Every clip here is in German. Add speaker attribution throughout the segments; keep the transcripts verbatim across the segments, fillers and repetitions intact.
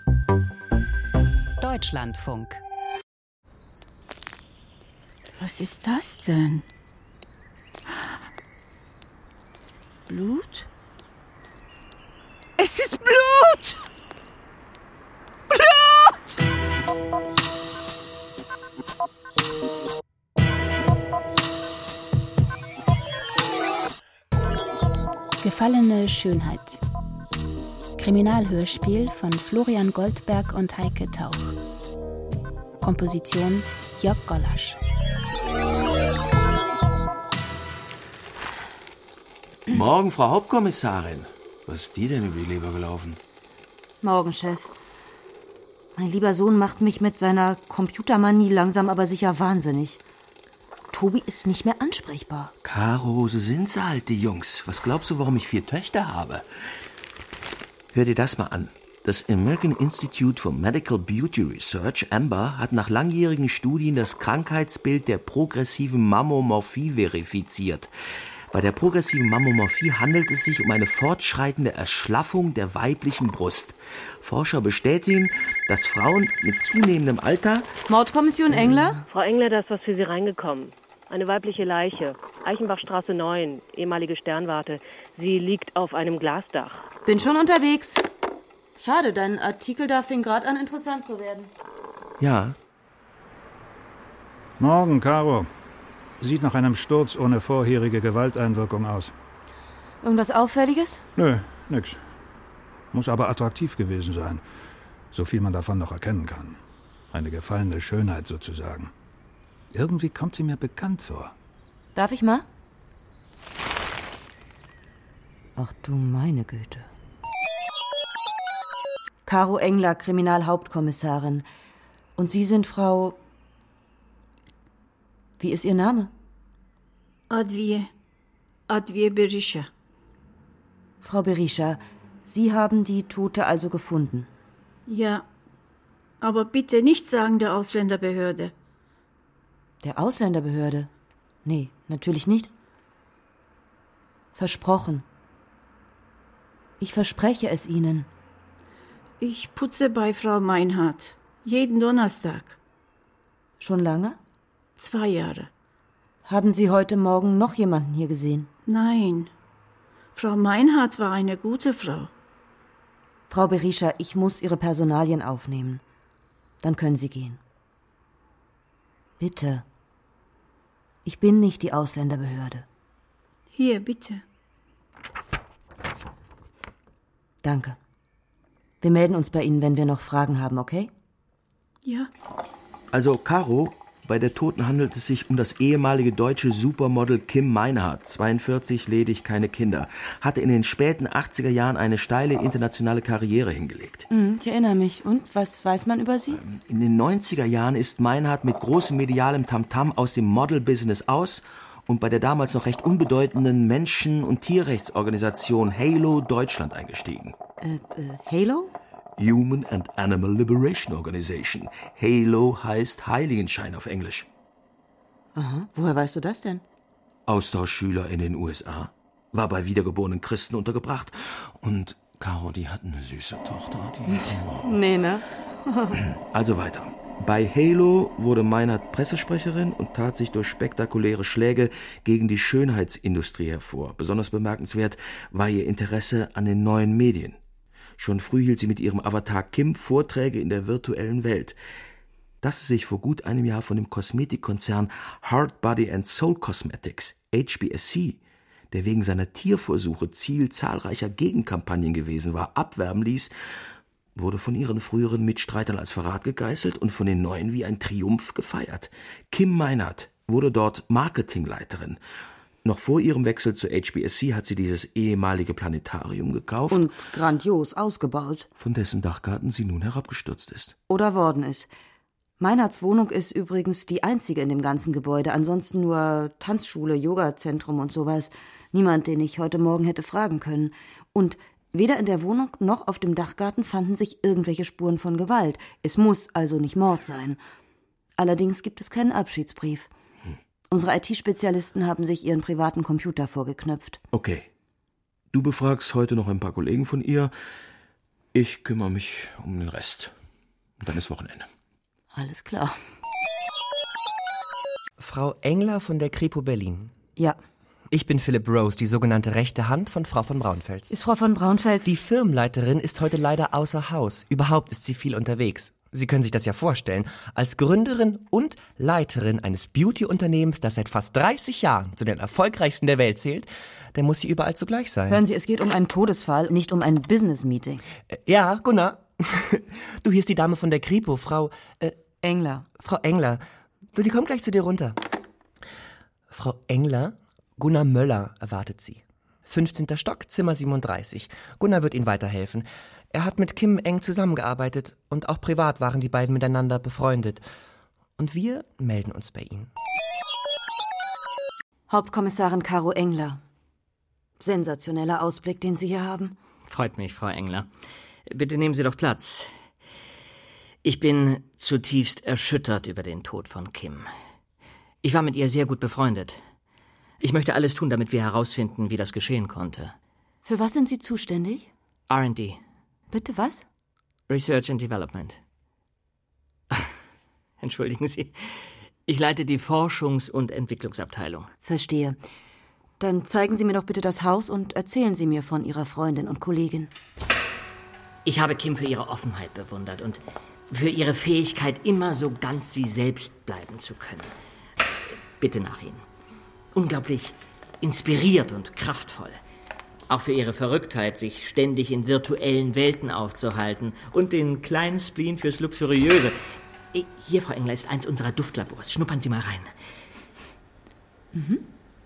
Speaker 1: Deutschlandfunk.
Speaker 2: Was ist das denn? Blut? Es ist Blut! Blut!
Speaker 3: Gefallene Schönheit. Kriminalhörspiel von Florian Goldberg und Heike Tauch. Komposition Jörg Gollasch.
Speaker 4: Morgen, Frau Hauptkommissarin. Was ist die denn über die Leber gelaufen?
Speaker 5: Morgen, Chef. Mein lieber Sohn macht mich mit seiner Computermanie langsam aber sicher wahnsinnig. Tobi ist nicht mehr ansprechbar.
Speaker 4: Caro, so sind sie halt, die Jungs. Was glaubst du, warum ich vier Töchter habe? Hör dir das mal an. Das American Institute for Medical Beauty Research, AMBER, hat nach langjährigen Studien das Krankheitsbild der progressiven Mammomorphie verifiziert. Bei der progressiven Mammomorphie handelt es sich um eine fortschreitende Erschlaffung der weiblichen Brust. Forscher bestätigen, dass Frauen mit zunehmendem Alter...
Speaker 5: Mordkommission Engler?
Speaker 6: Frau Engler, da ist was für Sie reingekommen. Eine weibliche Leiche. Eichenbachstraße neun, ehemalige Sternwarte. Sie liegt auf einem Glasdach.
Speaker 5: Bin schon unterwegs. Schade, dein Artikel da fing gerade an, interessant zu werden.
Speaker 4: Ja.
Speaker 7: Morgen, Caro. Sieht nach einem Sturz ohne vorherige Gewalteinwirkung aus.
Speaker 5: Irgendwas Auffälliges?
Speaker 7: Nö, nix. Muss aber attraktiv gewesen sein. So viel man davon noch erkennen kann. Eine gefallene Schönheit sozusagen. Irgendwie kommt sie mir bekannt vor.
Speaker 5: Darf ich mal? Ach du meine Güte. Caro Engler, Kriminalhauptkommissarin. Und Sie sind Frau... Wie ist Ihr Name?
Speaker 2: Adviye. Adviye Berisha.
Speaker 5: Frau Berisha, Sie haben die Tote also gefunden?
Speaker 2: Ja, aber bitte nicht sagen der Ausländerbehörde.
Speaker 5: Der Ausländerbehörde? Nee, natürlich nicht. Versprochen. Ich verspreche es Ihnen.
Speaker 2: Ich putze bei Frau Meinhardt. Jeden Donnerstag.
Speaker 5: Schon lange?
Speaker 2: Zwei Jahre.
Speaker 5: Haben Sie heute Morgen noch jemanden hier gesehen?
Speaker 2: Nein. Frau Meinhardt war eine gute Frau.
Speaker 5: Frau Berisha, ich muss Ihre Personalien aufnehmen. Dann können Sie gehen. Bitte. Ich bin nicht die Ausländerbehörde.
Speaker 2: Hier, bitte.
Speaker 5: Danke. Wir melden uns bei Ihnen, wenn wir noch Fragen haben, okay?
Speaker 2: Ja.
Speaker 4: Also, Caro, bei der Toten handelt es sich um das ehemalige deutsche Supermodel Kim Meinhardt, zweiundvierzig, ledig, keine Kinder. Hatte in den späten achtziger Jahren eine steile internationale Karriere hingelegt.
Speaker 5: Mhm, ich erinnere mich. Und, was weiß man über sie?
Speaker 4: In den neunziger Jahren ist Meinhardt mit großem medialem Tamtam aus dem Model-Business aus und bei der damals noch recht unbedeutenden Menschen- und Tierrechtsorganisation Halo Deutschland eingestiegen.
Speaker 5: Äh, äh, Halo?
Speaker 4: Human and Animal Liberation Organization. Halo heißt Heiligenschein auf Englisch.
Speaker 5: Aha, woher weißt du das denn?
Speaker 4: Austauschschüler in den U S A. War bei wiedergeborenen Christen untergebracht. Und Caro, die hat eine süße Tochter. Die
Speaker 5: nee, ne?
Speaker 4: Also weiter. Bei Halo wurde Meinhardt Pressesprecherin und tat sich durch spektakuläre Schläge gegen die Schönheitsindustrie hervor. Besonders bemerkenswert war ihr Interesse an den neuen Medien. Schon früh hielt sie mit ihrem Avatar Kim Vorträge in der virtuellen Welt. Dass sie sich vor gut einem Jahr von dem Kosmetikkonzern Heart, Body and Soul Cosmetics, H B S C, der wegen seiner Tierversuche Ziel zahlreicher Gegenkampagnen gewesen war, abwerben ließ, wurde von ihren früheren Mitstreitern als Verrat gegeißelt und von den neuen wie ein Triumph gefeiert. Kim Meinhardt wurde dort Marketingleiterin. Noch vor ihrem Wechsel zu H B S C hat sie dieses ehemalige Planetarium gekauft.
Speaker 5: Und grandios ausgebaut.
Speaker 4: Von dessen Dachgarten sie nun herabgestürzt ist.
Speaker 5: Oder worden ist. Meinhardts Wohnung ist übrigens die einzige in dem ganzen Gebäude. Ansonsten nur Tanzschule, Yogazentrum und sowas. Niemand, den ich heute Morgen hätte fragen können. Und weder in der Wohnung noch auf dem Dachgarten fanden sich irgendwelche Spuren von Gewalt. Es muss also nicht Mord sein. Allerdings gibt es keinen Abschiedsbrief. Hm. Unsere I T-Spezialisten haben sich ihren privaten Computer vorgeknöpft.
Speaker 4: Okay. Du befragst heute noch ein paar Kollegen von ihr. Ich kümmere mich um den Rest. Und dann ist Wochenende.
Speaker 5: Alles klar.
Speaker 8: Frau Engler von der Kripo Berlin.
Speaker 5: Ja.
Speaker 8: Ich bin Philipp Rose, die sogenannte rechte Hand von Frau von Braunfels.
Speaker 5: Ist Frau von Braunfels...
Speaker 8: Die Firmenleiterin ist heute leider außer Haus. Überhaupt ist sie viel unterwegs. Sie können sich das ja vorstellen. Als Gründerin und Leiterin eines Beauty-Unternehmens, das seit fast dreißig Jahren zu den erfolgreichsten der Welt zählt, dann muss sie überall zugleich sein.
Speaker 5: Hören Sie, es geht um einen Todesfall, nicht um ein Business-Meeting.
Speaker 8: Äh, ja, Gunnar. Du, hier ist die Dame von der Kripo, Frau... Äh,
Speaker 5: Engler.
Speaker 8: Frau Engler. So, die kommt gleich zu dir runter. Frau Engler, Gunnar Möller erwartet Sie. fünfzehnter Stock, Zimmer siebenunddreißig. Gunnar wird Ihnen weiterhelfen. Er hat mit Kim eng zusammengearbeitet und auch privat waren die beiden miteinander befreundet. Und wir melden uns bei Ihnen.
Speaker 5: Hauptkommissarin Caro Engler. Sensationeller Ausblick, den Sie hier haben.
Speaker 9: Freut mich, Frau Engler. Bitte nehmen Sie doch Platz. Ich bin zutiefst erschüttert über den Tod von Kim. Ich war mit ihr sehr gut befreundet. Ich möchte alles tun, damit wir herausfinden, wie das geschehen konnte.
Speaker 5: Für was sind Sie zuständig?
Speaker 9: R and D.
Speaker 5: Bitte was?
Speaker 9: Research and Development. Entschuldigen Sie. Ich leite die Forschungs- und Entwicklungsabteilung.
Speaker 5: Verstehe. Dann zeigen Sie mir doch bitte das Haus und erzählen Sie mir von Ihrer Freundin und Kollegin.
Speaker 9: Ich habe Kim für ihre Offenheit bewundert und für ihre Fähigkeit, immer so ganz sie selbst bleiben zu können. Bitte nach Ihnen. Unglaublich inspiriert und kraftvoll. Auch für ihre Verrücktheit, sich ständig in virtuellen Welten aufzuhalten und den kleinen Spleen fürs Luxuriöse. Hier, Frau Engler, ist eins unserer Duftlabors. Schnuppern Sie mal rein.
Speaker 5: Mhm.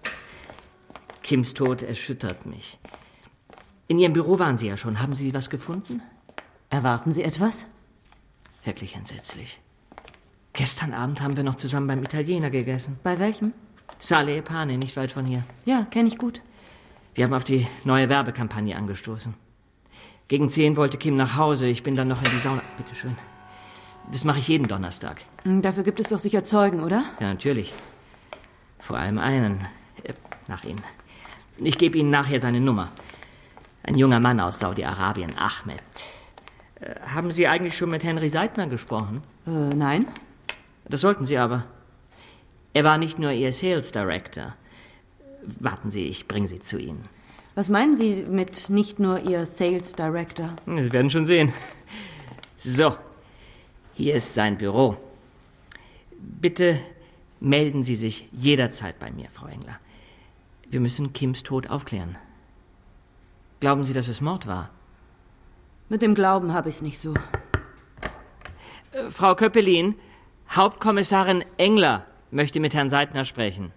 Speaker 9: Kims Tod erschüttert mich. In Ihrem Büro waren Sie ja schon. Haben Sie was gefunden?
Speaker 5: Erwarten Sie etwas?
Speaker 9: Wirklich entsetzlich. Gestern Abend haben wir noch zusammen beim Italiener gegessen.
Speaker 5: Bei welchem?
Speaker 9: Sale e Pane, nicht weit von hier.
Speaker 5: Ja, kenne ich gut.
Speaker 9: Wir haben auf die neue Werbekampagne angestoßen. Gegen zehn wollte Kim nach Hause. Ich bin dann noch in die Sauna. Bitte schön. Das mache ich jeden Donnerstag.
Speaker 5: Dafür gibt es doch sicher Zeugen, oder?
Speaker 9: Ja, natürlich. Vor allem einen. Äh, nach Ihnen. Ich gebe Ihnen nachher seine Nummer. Ein junger Mann aus Saudi-Arabien, Ahmed. Äh, haben Sie eigentlich schon mit Henry Seidner gesprochen?
Speaker 5: Äh, nein.
Speaker 9: Das sollten Sie aber. Er war nicht nur Ihr Sales Director. Warten Sie, ich bringe Sie zu Ihnen.
Speaker 5: Was meinen Sie mit nicht nur Ihr Sales Director?
Speaker 9: Sie werden schon sehen. So, hier ist sein Büro. Bitte melden Sie sich jederzeit bei mir, Frau Engler. Wir müssen Kims Tod aufklären. Glauben Sie, dass es Mord war?
Speaker 5: Mit dem Glauben habe ich es nicht so.
Speaker 9: Äh, Frau Köppelin, Hauptkommissarin Engler möchte mit Herrn Seidner sprechen.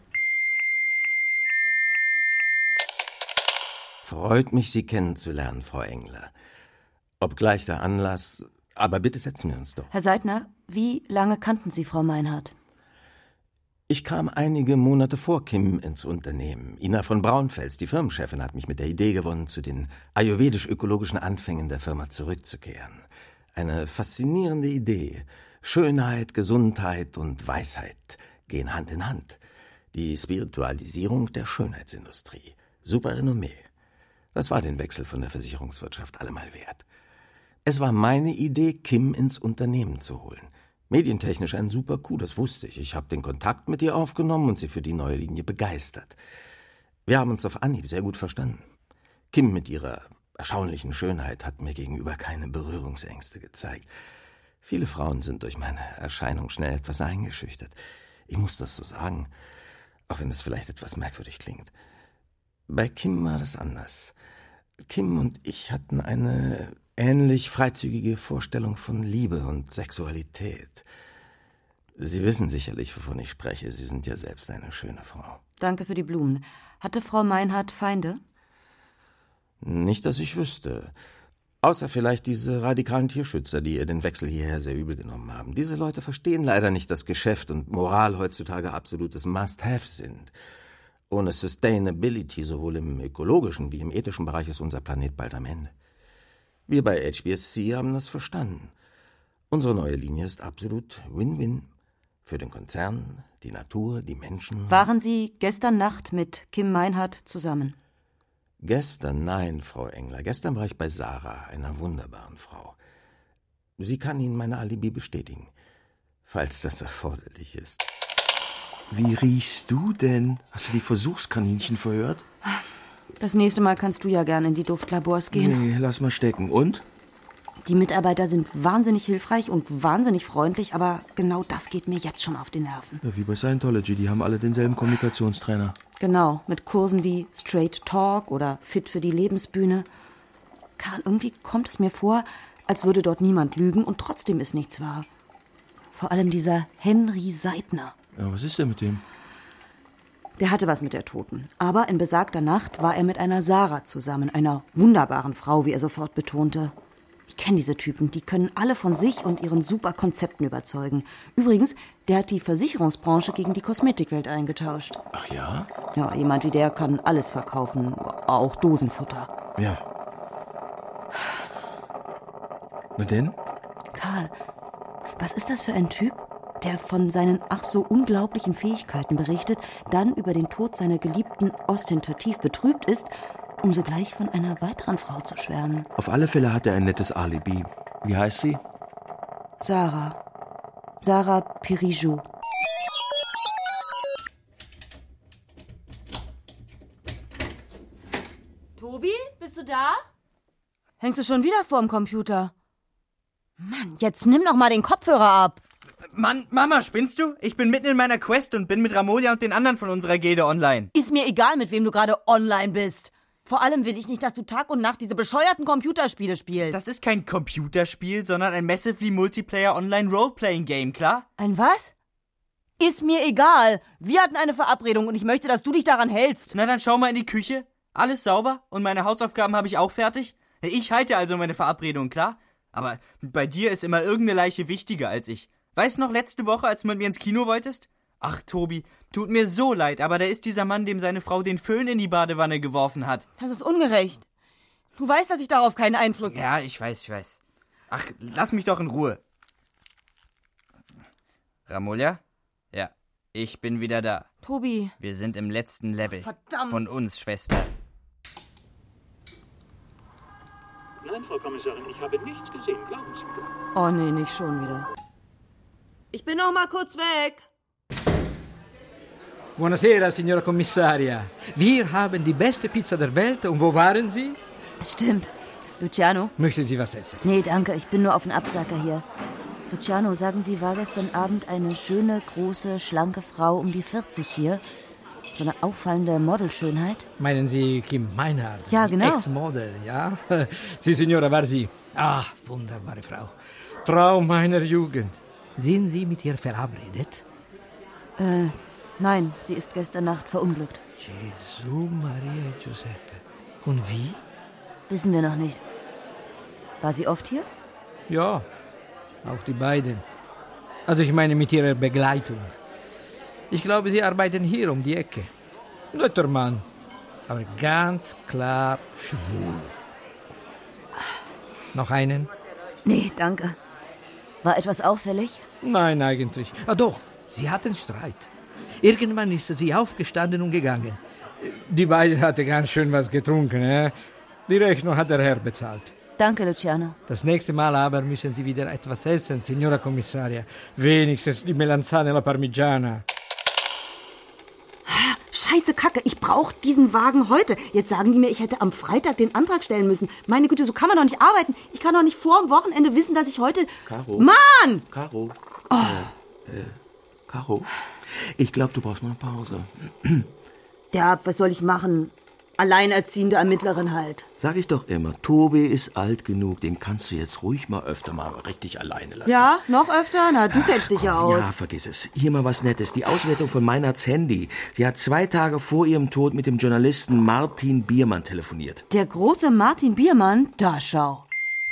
Speaker 4: Freut mich, Sie kennenzulernen, Frau Engler. Obgleich der Anlass... Aber bitte setzen wir uns doch.
Speaker 5: Herr Seidner, wie lange kannten Sie Frau Meinhardt?
Speaker 4: Ich kam einige Monate vor Kim ins Unternehmen. Ina von Braunfels, die Firmenchefin, hat mich mit der Idee gewonnen, zu den ayurvedisch-ökologischen Anfängen der Firma zurückzukehren. Eine faszinierende Idee. Schönheit, Gesundheit und Weisheit gehen Hand in Hand. Die Spiritualisierung der Schönheitsindustrie. Super Renommee. Das war den Wechsel von der Versicherungswirtschaft allemal wert. Es war meine Idee, Kim ins Unternehmen zu holen. Medientechnisch ein super Coup, das wusste ich. Ich habe den Kontakt mit ihr aufgenommen und sie für die neue Linie begeistert. Wir haben uns auf Anhieb sehr gut verstanden. Kim mit ihrer erstaunlichen Schönheit hat mir gegenüber keine Berührungsängste gezeigt. Viele Frauen sind durch meine Erscheinung schnell etwas eingeschüchtert. Ich muss das so sagen, auch wenn es vielleicht etwas merkwürdig klingt. Bei Kim war das anders. Kim und ich hatten eine ähnlich freizügige Vorstellung von Liebe und Sexualität. Sie wissen sicherlich, wovon ich spreche. Sie sind ja selbst eine schöne Frau.
Speaker 5: Danke für die Blumen. Hatte Frau Meinhardt Feinde?
Speaker 4: Nicht, dass ich wüsste. Außer vielleicht diese radikalen Tierschützer, die ihr den Wechsel hierher sehr übel genommen haben. Diese Leute verstehen leider nicht, dass Geschäft und Moral heutzutage absolutes Must-Have sind. Ohne Sustainability, sowohl im ökologischen wie im ethischen Bereich, ist unser Planet bald am Ende. Wir bei H B S C haben das verstanden. Unsere neue Linie ist absolut Win-Win. Für den Konzern, die Natur, die Menschen.
Speaker 5: Waren Sie gestern Nacht mit Kim Meinhardt zusammen?
Speaker 4: Gestern, nein, Frau Engler. Gestern war ich bei Sarah, einer wunderbaren Frau. Sie kann Ihnen meine Alibi bestätigen, falls das erforderlich ist. Wie riechst du denn? Hast du die Versuchskaninchen verhört?
Speaker 5: Das nächste Mal kannst du ja gern in die Duftlabors gehen.
Speaker 4: Nee, lass mal stecken. Und?
Speaker 5: Die Mitarbeiter sind wahnsinnig hilfreich und wahnsinnig freundlich, aber genau das geht mir jetzt schon auf die Nerven.
Speaker 4: Ja, wie bei Scientology, die haben alle denselben Kommunikationstrainer.
Speaker 5: Genau, mit Kursen wie Straight Talk oder Fit für die Lebensbühne. Karl, irgendwie kommt es mir vor, als würde dort niemand lügen und trotzdem ist nichts wahr. Vor allem dieser Henry Seidner.
Speaker 4: Ja, was ist denn mit dem?
Speaker 5: Der hatte was mit der Toten. Aber in besagter Nacht war er mit einer Sarah zusammen, einer wunderbaren Frau, wie er sofort betonte. Ich kenne diese Typen, die können alle von sich und ihren super Konzepten überzeugen. Übrigens, der hat die Versicherungsbranche gegen die Kosmetikwelt eingetauscht.
Speaker 4: Ach ja?
Speaker 5: Ja, jemand wie der kann alles verkaufen, auch Dosenfutter.
Speaker 4: Ja. Na denn?
Speaker 5: Karl, was ist das für ein Typ, der von seinen ach so unglaublichen Fähigkeiten berichtet, dann über den Tod seiner Geliebten ostentativ betrübt ist, um sogleich von einer weiteren Frau zu schwärmen?
Speaker 4: Auf alle Fälle hat er ein nettes Alibi. Wie heißt sie?
Speaker 5: Sarah. Sarah Pirijou.
Speaker 10: Tobi, bist du da?
Speaker 5: Hängst du schon wieder vorm Computer? Mann, jetzt nimm doch mal den Kopfhörer ab.
Speaker 8: Mann, Mama, spinnst du? Ich bin mitten in meiner Quest und bin mit Ramolia und den anderen von unserer Gilde online.
Speaker 10: Ist mir egal, mit wem du gerade online bist. Vor allem will ich nicht, dass du Tag und Nacht diese bescheuerten Computerspiele spielst.
Speaker 8: Das ist kein Computerspiel, sondern ein Massively Multiplayer Online Roleplaying Game, klar?
Speaker 10: Ein was? Ist mir egal. Wir hatten eine Verabredung und ich möchte, dass du dich daran hältst.
Speaker 8: Na dann schau mal in die Küche. Alles sauber und meine Hausaufgaben habe ich auch fertig. Ich halte also meine Verabredung, klar? Aber bei dir ist immer irgendeine Leiche wichtiger als ich. Weißt du noch letzte Woche, als du mit mir ins Kino wolltest? Ach, Tobi, tut mir so leid, aber da ist dieser Mann, dem seine Frau den Föhn in die Badewanne geworfen hat.
Speaker 10: Das ist ungerecht. Du weißt, dass ich darauf keinen Einfluss habe.
Speaker 8: Ja, ich weiß, ich weiß. Ach, lass mich doch in Ruhe. Ramolia? Ja, ich bin wieder da.
Speaker 10: Tobi.
Speaker 8: Wir sind im letzten Level.
Speaker 10: Ach, verdammt.
Speaker 8: Von uns, Schwester.
Speaker 11: Nein, Frau Kommissarin, ich habe nichts gesehen, glauben Sie mir.
Speaker 5: Oh nee, nicht schon wieder.
Speaker 10: Ich bin noch mal kurz weg.
Speaker 12: Buonasera, signora Commissaria. Wir haben die beste Pizza der Welt. Und wo waren Sie?
Speaker 5: Stimmt. Luciano?
Speaker 12: Möchten Sie was essen?
Speaker 5: Nee, danke. Ich bin nur auf den Absacker hier. Luciano, sagen Sie, war gestern Abend eine schöne, große, schlanke Frau um die vierzig hier? So eine auffallende Modelschönheit?
Speaker 12: Meinen Sie Kim Meinhard?
Speaker 5: Ja, genau.
Speaker 12: Ex-Model, ja? Sie, Signora, war sie. Ach, wunderbare Frau. Traum meiner Jugend. Sind Sie mit ihr verabredet?
Speaker 5: Äh, nein, sie ist gestern Nacht verunglückt.
Speaker 12: Gesù Maria Giuseppe. Und wie?
Speaker 5: Wissen wir noch nicht. War sie oft hier?
Speaker 12: Ja, auch die beiden. Also ich meine mit ihrer Begleitung. Ich glaube, sie arbeiten hier um die Ecke. Netter Mann, aber ganz klar schwul. Noch einen?
Speaker 5: Nee, danke. War etwas auffällig?
Speaker 12: Nein, eigentlich. Ah, doch, sie hatten Streit. Irgendwann ist sie aufgestanden und gegangen. Die beiden hatten ganz schön was getrunken. Eh? Die Rechnung hat der Herr bezahlt.
Speaker 5: Danke, Luciano.
Speaker 12: Das nächste Mal aber müssen Sie wieder etwas essen, Signora Commissaria. Wenigstens die Melanzane alla Parmigiana.
Speaker 5: Scheiße Kacke, ich brauche diesen Wagen heute. Jetzt sagen die mir, ich hätte am Freitag den Antrag stellen müssen. Meine Güte, so kann man doch nicht arbeiten. Ich kann doch nicht vor dem Wochenende wissen, dass ich heute...
Speaker 4: Caro.
Speaker 5: Mann!
Speaker 4: Caro. Oh. Äh, äh, Caro, ich glaube, du brauchst mal eine Pause.
Speaker 5: Ja, was soll ich machen? Alleinerziehende Ermittlerin halt.
Speaker 4: Sag ich doch immer, Tobi ist alt genug, den kannst du jetzt ruhig mal öfter mal richtig alleine lassen.
Speaker 5: Ja, noch öfter? Na, du kennst dich ja aus.
Speaker 4: Ja, vergiss es. Hier mal was Nettes. Die Auswertung von Meinhards Handy. Sie hat zwei Tage vor ihrem Tod mit dem Journalisten Martin Biermann telefoniert.
Speaker 5: Der große Martin Biermann? Da schau.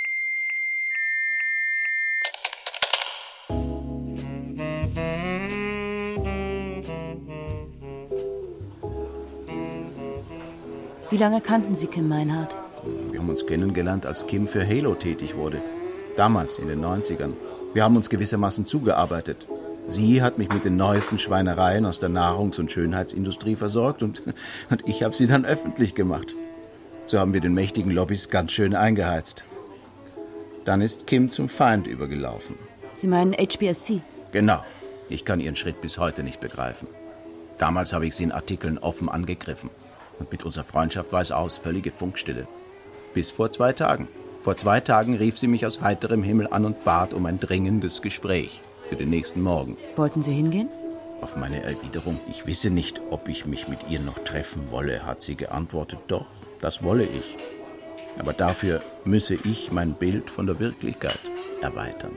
Speaker 5: Wie lange kannten Sie Kim Meinhard?
Speaker 13: Wir haben uns kennengelernt, als Kim für Halo tätig wurde. Damals, in den neunzigern. Wir haben uns gewissermaßen zugearbeitet. Sie hat mich mit den neuesten Schweinereien aus der Nahrungs- und Schönheitsindustrie versorgt und, und ich habe sie dann öffentlich gemacht. So haben wir den mächtigen Lobbys ganz schön eingeheizt. Dann ist Kim zum Feind übergelaufen.
Speaker 5: Sie meinen H B S C?
Speaker 13: Genau. Ich kann ihren Schritt bis heute nicht begreifen. Damals habe ich sie in Artikeln offen angegriffen. Und mit unserer Freundschaft war es aus, völlige Funkstille. Bis vor zwei Tagen. Vor zwei Tagen rief sie mich aus heiterem Himmel an und bat um ein dringendes Gespräch für den nächsten Morgen.
Speaker 5: Wollten Sie hingehen?
Speaker 13: Auf meine Erwiderung, ich wisse nicht, ob ich mich mit ihr noch treffen wolle, hat sie geantwortet, doch, das wolle ich. Aber dafür müsse ich mein Bild von der Wirklichkeit erweitern.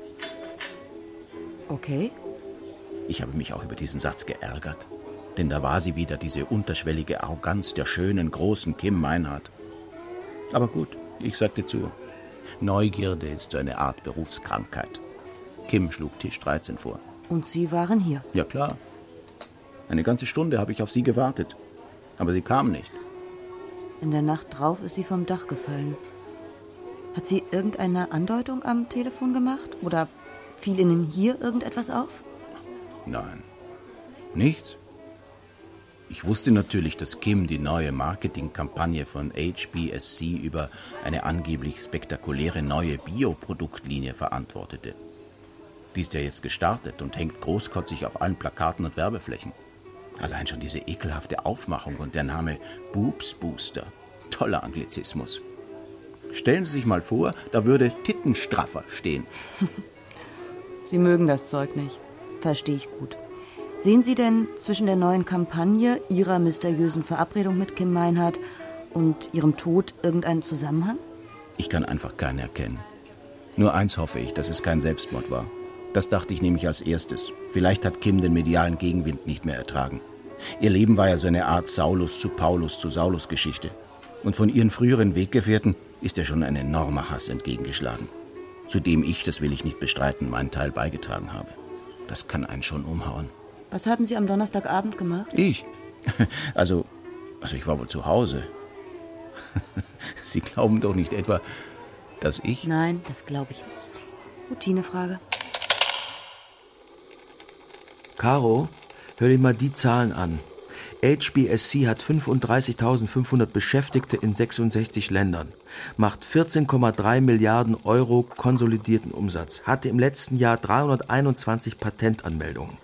Speaker 5: Okay.
Speaker 13: Ich habe mich auch über diesen Satz geärgert. Denn da war sie wieder, diese unterschwellige Arroganz der schönen, großen Kim Meinhardt. Aber gut, ich sagte zu. Neugierde ist so eine Art Berufskrankheit. Kim schlug Tisch dreizehn vor.
Speaker 5: Und Sie waren hier?
Speaker 13: Ja, klar. Eine ganze Stunde habe ich auf sie gewartet. Aber sie kam nicht.
Speaker 5: In der Nacht drauf ist sie vom Dach gefallen. Hat sie irgendeine Andeutung am Telefon gemacht? Oder fiel Ihnen hier irgendetwas auf?
Speaker 13: Nein, nichts. Ich wusste natürlich, dass Kim die neue Marketingkampagne von H B S C über eine angeblich spektakuläre neue Bioproduktlinie verantwortete. Die ist ja jetzt gestartet und hängt großkotzig auf allen Plakaten und Werbeflächen. Allein schon diese ekelhafte Aufmachung und der Name Boobs Booster. Toller Anglizismus. Stellen Sie sich mal vor, da würde Tittenstraffer stehen.
Speaker 5: Sie mögen das Zeug nicht. Verstehe ich gut. Sehen Sie denn zwischen der neuen Kampagne, Ihrer mysteriösen Verabredung mit Kim Meinhardt und Ihrem Tod irgendeinen Zusammenhang?
Speaker 13: Ich kann einfach keinen erkennen. Nur eins hoffe ich, dass es kein Selbstmord war. Das dachte ich nämlich als erstes. Vielleicht hat Kim den medialen Gegenwind nicht mehr ertragen. Ihr Leben war ja so eine Art Saulus zu Paulus zu Saulus Geschichte. Und von ihren früheren Weggefährten ist ihr schon ein enormer Hass entgegengeschlagen. Zu dem ich, das will ich nicht bestreiten, meinen Teil beigetragen habe. Das kann einen schon umhauen.
Speaker 5: Was haben Sie am Donnerstagabend gemacht?
Speaker 13: Ich? Also, also ich war wohl zu Hause. Sie glauben doch nicht etwa, dass ich...
Speaker 5: Nein, das glaube ich nicht. Routinefrage.
Speaker 4: Caro, hör dir mal die Zahlen an. H B S C hat fünfunddreißigtausendfünfhundert Beschäftigte in sechsundsechzig Ländern, macht vierzehn Komma drei Milliarden Euro konsolidierten Umsatz, hatte im letzten Jahr dreihunderteinundzwanzig Patentanmeldungen.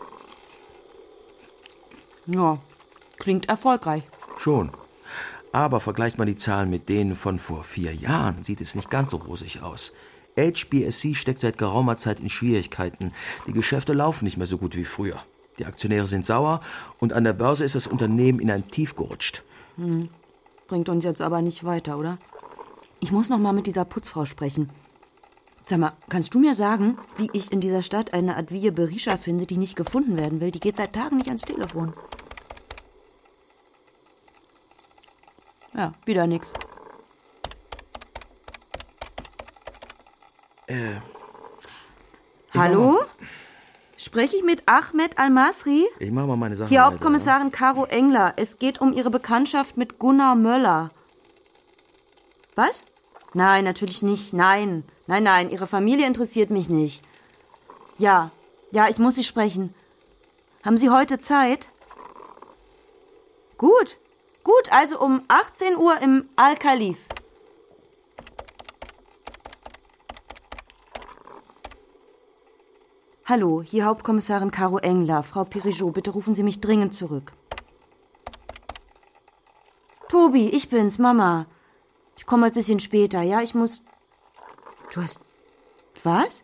Speaker 5: Ja, klingt erfolgreich.
Speaker 4: Schon. Aber vergleicht mal die Zahlen mit denen von vor vier Jahren, sieht es nicht ganz so rosig aus. H B S C steckt seit geraumer Zeit in Schwierigkeiten. Die Geschäfte laufen nicht mehr so gut wie früher. Die Aktionäre sind sauer und an der Börse ist das Unternehmen in ein Tief gerutscht.
Speaker 5: Hm. Bringt uns jetzt aber nicht weiter, oder? Ich muss noch mal mit dieser Putzfrau sprechen. Sag mal, kannst du mir sagen, wie ich in dieser Stadt eine Advije Berisha finde, die nicht gefunden werden will? Die geht seit Tagen nicht ans Telefon. Ja, wieder nix.
Speaker 4: Äh.
Speaker 5: Hallo? Spreche ich mit Ahmed Al-Masri?
Speaker 4: Ich mach mal meine Sachen.
Speaker 5: Hier Hauptkommissarin Caro Engler. Es geht um Ihre Bekanntschaft mit Gunnar Möller. Was? Nein, natürlich nicht. Nein. Nein, nein, Ihre Familie interessiert mich nicht. Ja, ja, ich muss Sie sprechen. Haben Sie heute Zeit? Gut, gut, also um achtzehn Uhr im Al-Khalif. Hallo, hier Hauptkommissarin Caro Engler. Frau Perigeau, bitte rufen Sie mich dringend zurück. Tobi, ich bin's, Mama. Ich komme ein bisschen später, ja? Ich muss... Du hast... Was?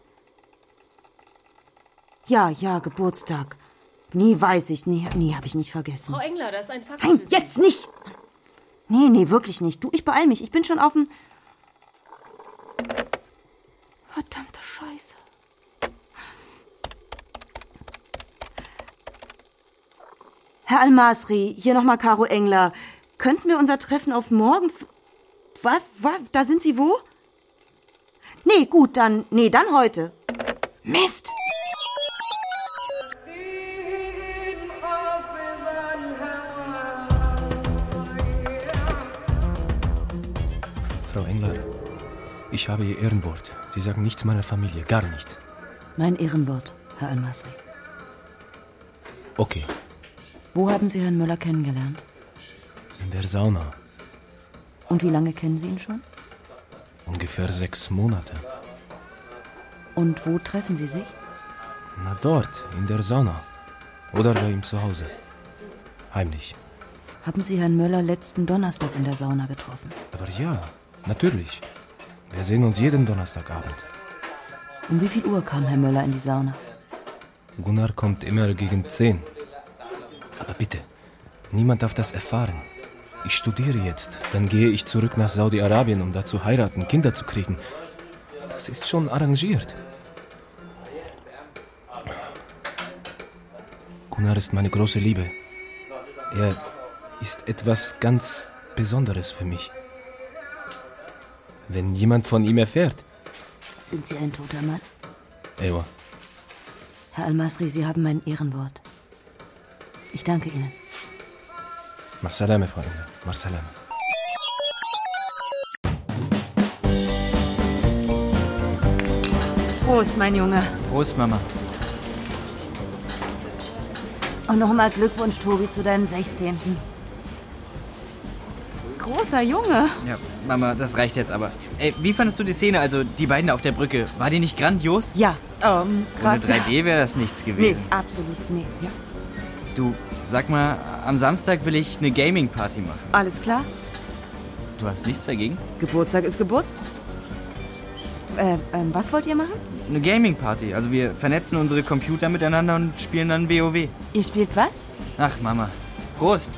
Speaker 5: Ja, ja, Geburtstag. Nee, weiß ich. Nee, nee, hab ich nicht vergessen.
Speaker 14: Frau Engler, da ist ein Fax.
Speaker 5: Nein, jetzt nicht! Nee, nee, wirklich nicht. Du, ich beeil mich. Ich bin schon auf dem... Verdammte Scheiße. Herr Al-Masri, hier nochmal Caro Engler. Könnten wir unser Treffen auf morgen... F- was, was? Da sind Sie wo? Nee, gut, dann... Nee, dann heute. Mist!
Speaker 15: Frau Engler, ich habe Ihr Ehrenwort. Sie sagen nichts meiner Familie, gar nichts.
Speaker 5: Mein Ehrenwort, Herr Al-Masri.
Speaker 15: Okay.
Speaker 5: Wo haben Sie Herrn Möller kennengelernt?
Speaker 15: In der Sauna.
Speaker 5: Und wie lange kennen Sie ihn schon?
Speaker 15: Ungefähr sechs Monate.
Speaker 5: Und wo treffen Sie sich?
Speaker 15: Na dort, in der Sauna. Oder bei ihm zu Hause. Heimlich.
Speaker 5: Haben Sie Herrn Möller letzten Donnerstag in der Sauna getroffen?
Speaker 15: Aber ja, natürlich. Wir sehen uns jeden Donnerstagabend.
Speaker 5: Um wie viel Uhr kam Herr Möller in die Sauna?
Speaker 15: Gunnar kommt immer gegen zehn. Aber bitte, niemand darf das erfahren. Ich studiere jetzt, dann gehe ich zurück nach Saudi-Arabien, um da zu heiraten, Kinder zu kriegen. Das ist schon arrangiert. Gunnar ist meine große Liebe. Er ist etwas ganz Besonderes für mich. Wenn jemand von ihm erfährt...
Speaker 5: Sind Sie ein toter Mann?
Speaker 15: Ewa.
Speaker 5: Herr Al-Masri, Sie haben mein Ehrenwort. Ich danke Ihnen.
Speaker 15: Mar salame, Frau Engler. Mar salame.
Speaker 5: Prost, mein Junge.
Speaker 14: Prost, Mama.
Speaker 5: Und nochmal Glückwunsch, Tobi, zu deinem sechzehnten Großer Junge.
Speaker 14: Ja, Mama, das reicht jetzt aber. Ey, wie fandest du die Szene, also die beiden auf der Brücke? War die nicht grandios?
Speaker 5: Ja, ähm, krass.
Speaker 14: Ohne drei D wäre das nichts gewesen.
Speaker 5: Nee, absolut, nee, ja.
Speaker 14: Du, sag mal, am Samstag will ich eine Gaming-Party machen.
Speaker 5: Alles klar?
Speaker 14: Du hast nichts dagegen?
Speaker 5: Geburtstag ist Geburtstag. Äh, ähm, was wollt ihr machen?
Speaker 14: Eine Gaming-Party. Also wir vernetzen unsere Computer miteinander und spielen dann WoW.
Speaker 5: Ihr spielt was?
Speaker 14: Ach, Mama. Prost.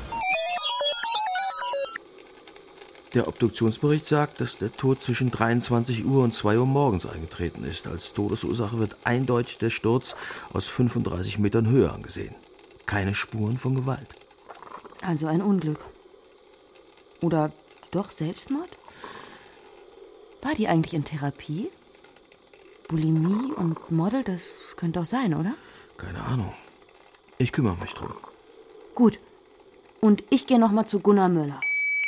Speaker 4: Der Obduktionsbericht sagt, dass der Tod zwischen dreiundzwanzig Uhr und zwei Uhr morgens eingetreten ist. Als Todesursache wird eindeutig der Sturz aus fünfunddreißig Metern Höhe angesehen. Keine Spuren von Gewalt.
Speaker 5: Also ein Unglück. Oder doch Selbstmord? War die eigentlich in Therapie? Bulimie und Model, das könnte doch sein, oder?
Speaker 4: Keine Ahnung. Ich kümmere mich drum.
Speaker 5: Gut. Und ich gehe noch mal zu Gunnar Möller.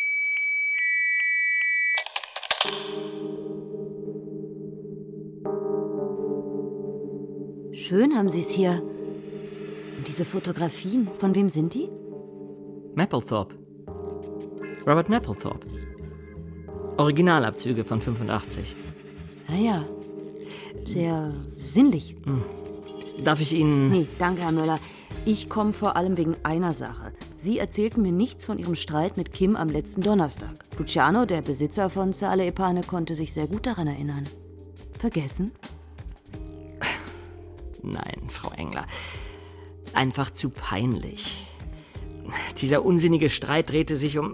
Speaker 5: Schön haben Sie es hier. Und diese Fotografien, von wem sind die?
Speaker 9: Mapplethorpe. Robert Mapplethorpe. Originalabzüge von fünfundachtzig.
Speaker 5: Ah ja, sehr sinnlich.
Speaker 9: Hm. Darf ich Ihnen...
Speaker 5: Nee, danke, Herr Möller. Ich komme vor allem wegen einer Sache. Sie erzählten mir nichts von Ihrem Streit mit Kim am letzten Donnerstag. Luciano, der Besitzer von Sale Epane, konnte sich sehr gut daran erinnern. Vergessen?
Speaker 9: Nein, Frau Engler. Einfach zu peinlich. Dieser unsinnige Streit drehte sich um...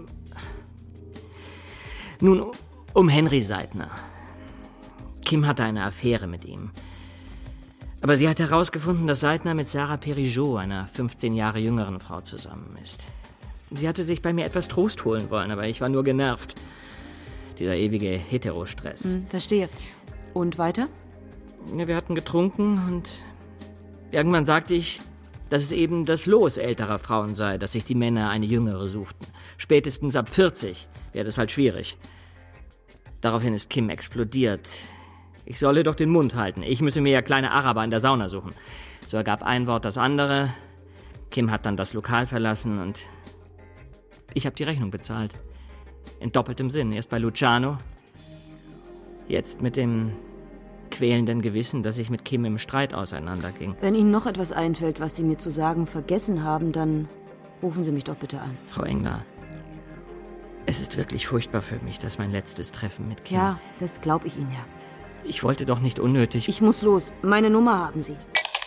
Speaker 9: Nun, um Henry Seidner. Kim hatte eine Affäre mit ihm. Aber sie hat herausgefunden, dass Seidner mit Sarah Perigot, einer fünfzehn Jahre jüngeren Frau, zusammen ist. Sie hatte sich bei mir etwas Trost holen wollen, aber ich war nur genervt. Dieser ewige Heterostress.
Speaker 5: Hm, verstehe. Und weiter?
Speaker 9: Ja, wir hatten getrunken und irgendwann sagte ich, dass es eben das Los älterer Frauen sei, dass sich die Männer eine jüngere suchten. Spätestens ab vierzig wäre das halt schwierig. Daraufhin ist Kim explodiert. Ich solle doch den Mund halten. Ich müsse mir ja kleine Araber in der Sauna suchen. So ergab ein Wort das andere. Kim hat dann das Lokal verlassen und ich habe die Rechnung bezahlt. In doppeltem Sinn. Erst bei Luciano, jetzt mit dem quälenden Gewissen, dass ich mit Kim im Streit auseinanderging.
Speaker 5: Wenn Ihnen noch etwas einfällt, was Sie mir zu sagen vergessen haben, dann rufen Sie mich doch bitte an.
Speaker 9: Frau Engler, es ist wirklich furchtbar für mich, dass mein letztes Treffen mit Kim...
Speaker 5: Ja, das glaube ich Ihnen ja.
Speaker 9: Ich wollte doch nicht unnötig...
Speaker 5: Ich muss los. Meine Nummer haben Sie.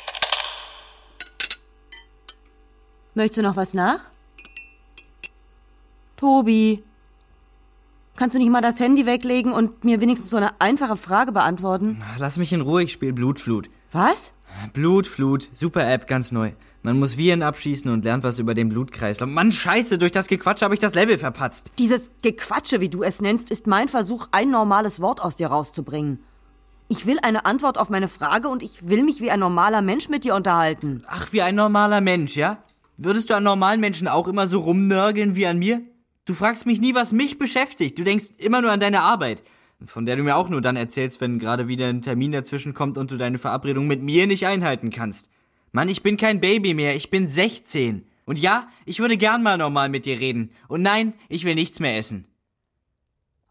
Speaker 5: Möchtest du noch was nach? Tobi, kannst du nicht mal das Handy weglegen und mir wenigstens so eine einfache Frage beantworten?
Speaker 14: Lass mich in Ruhe, ich spiele Blutflut.
Speaker 5: Was?
Speaker 14: Blutflut, super App, ganz neu. Man muss Viren abschießen und lernt was über den Blutkreislauf. Mann, scheiße, durch das Gequatsche habe ich das Level verpatzt.
Speaker 5: Dieses Gequatsche, wie du es nennst, ist mein Versuch, ein normales Wort aus dir rauszubringen. Ich will eine Antwort auf meine Frage und ich will mich wie ein normaler Mensch mit dir unterhalten.
Speaker 14: Ach, wie ein normaler Mensch, ja? Würdest du an normalen Menschen auch immer so rumnörgeln wie an mir? Du fragst mich nie, was mich beschäftigt. Du denkst immer nur an deine Arbeit. Von der du mir auch nur dann erzählst, wenn gerade wieder ein Termin dazwischen kommt und du deine Verabredung mit mir nicht einhalten kannst. Mann, ich bin kein Baby mehr, ich bin sechzehn. Und ja, ich würde gern mal normal mit dir reden. Und nein, ich will nichts mehr essen.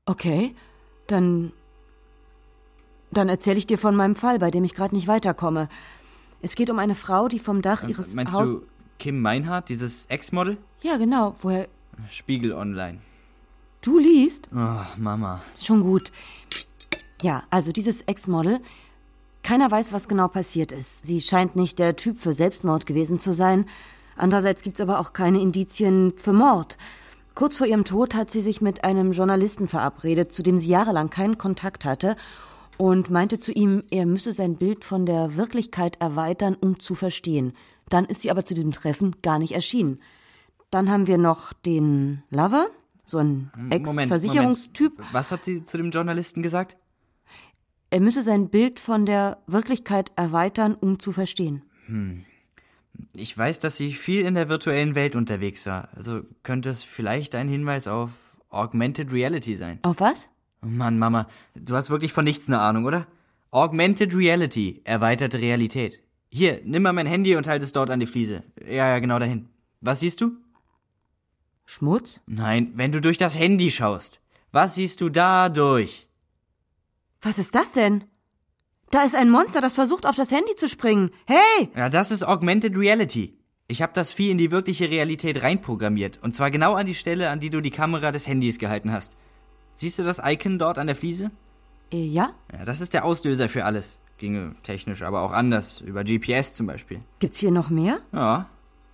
Speaker 5: Okay, dann... Dann erzähle ich dir von meinem Fall, bei dem ich gerade nicht weiterkomme. Es geht um eine Frau, die vom Dach ihres
Speaker 14: Meinst
Speaker 5: Haus...
Speaker 14: du Kim Meinhardt, dieses Ex-Model?
Speaker 5: Ja, genau. Woher...
Speaker 14: Spiegel Online.
Speaker 5: Du liest?
Speaker 14: Oh, Mama.
Speaker 5: Schon gut. Ja, also dieses Ex-Model... Keiner weiß, was genau passiert ist. Sie scheint nicht der Typ für Selbstmord gewesen zu sein. Andererseits gibt's aber auch keine Indizien für Mord. Kurz vor ihrem Tod hat sie sich mit einem Journalisten verabredet, zu dem sie jahrelang keinen Kontakt hatte, und meinte zu ihm, er müsse sein Bild von der Wirklichkeit erweitern, um zu verstehen. Dann ist sie aber zu diesem Treffen gar nicht erschienen. Dann haben wir noch den Lover, so ein Ex-Versicherungstyp.
Speaker 14: Moment. Was hat sie zu dem Journalisten gesagt?
Speaker 5: Er müsse sein Bild von der Wirklichkeit erweitern, um zu verstehen.
Speaker 14: Hm. Ich weiß, dass sie viel in der virtuellen Welt unterwegs war. Also könnte es vielleicht ein Hinweis auf Augmented Reality sein.
Speaker 5: Auf was?
Speaker 14: Oh Mann, Mama, du hast wirklich von nichts eine Ahnung, oder? Augmented Reality, erweiterte Realität. Hier, nimm mal mein Handy und halt es dort an die Fliese. Ja, ja, genau dahin. Was siehst du?
Speaker 5: Schmutz?
Speaker 14: Nein, wenn du durch das Handy schaust. Was siehst du da durch?
Speaker 5: Was ist das denn? Da ist ein Monster, das versucht, auf das Handy zu springen. Hey!
Speaker 14: Ja, das ist Augmented Reality. Ich habe das Vieh in die wirkliche Realität reinprogrammiert. Und zwar genau an die Stelle, an die du die Kamera des Handys gehalten hast. Siehst du das Icon dort an der Fliese?
Speaker 5: Äh, ja.
Speaker 14: Ja, das ist der Auslöser für alles. Ginge technisch aber auch anders. Über G P S zum Beispiel.
Speaker 5: Gibt's hier noch mehr?
Speaker 14: Ja.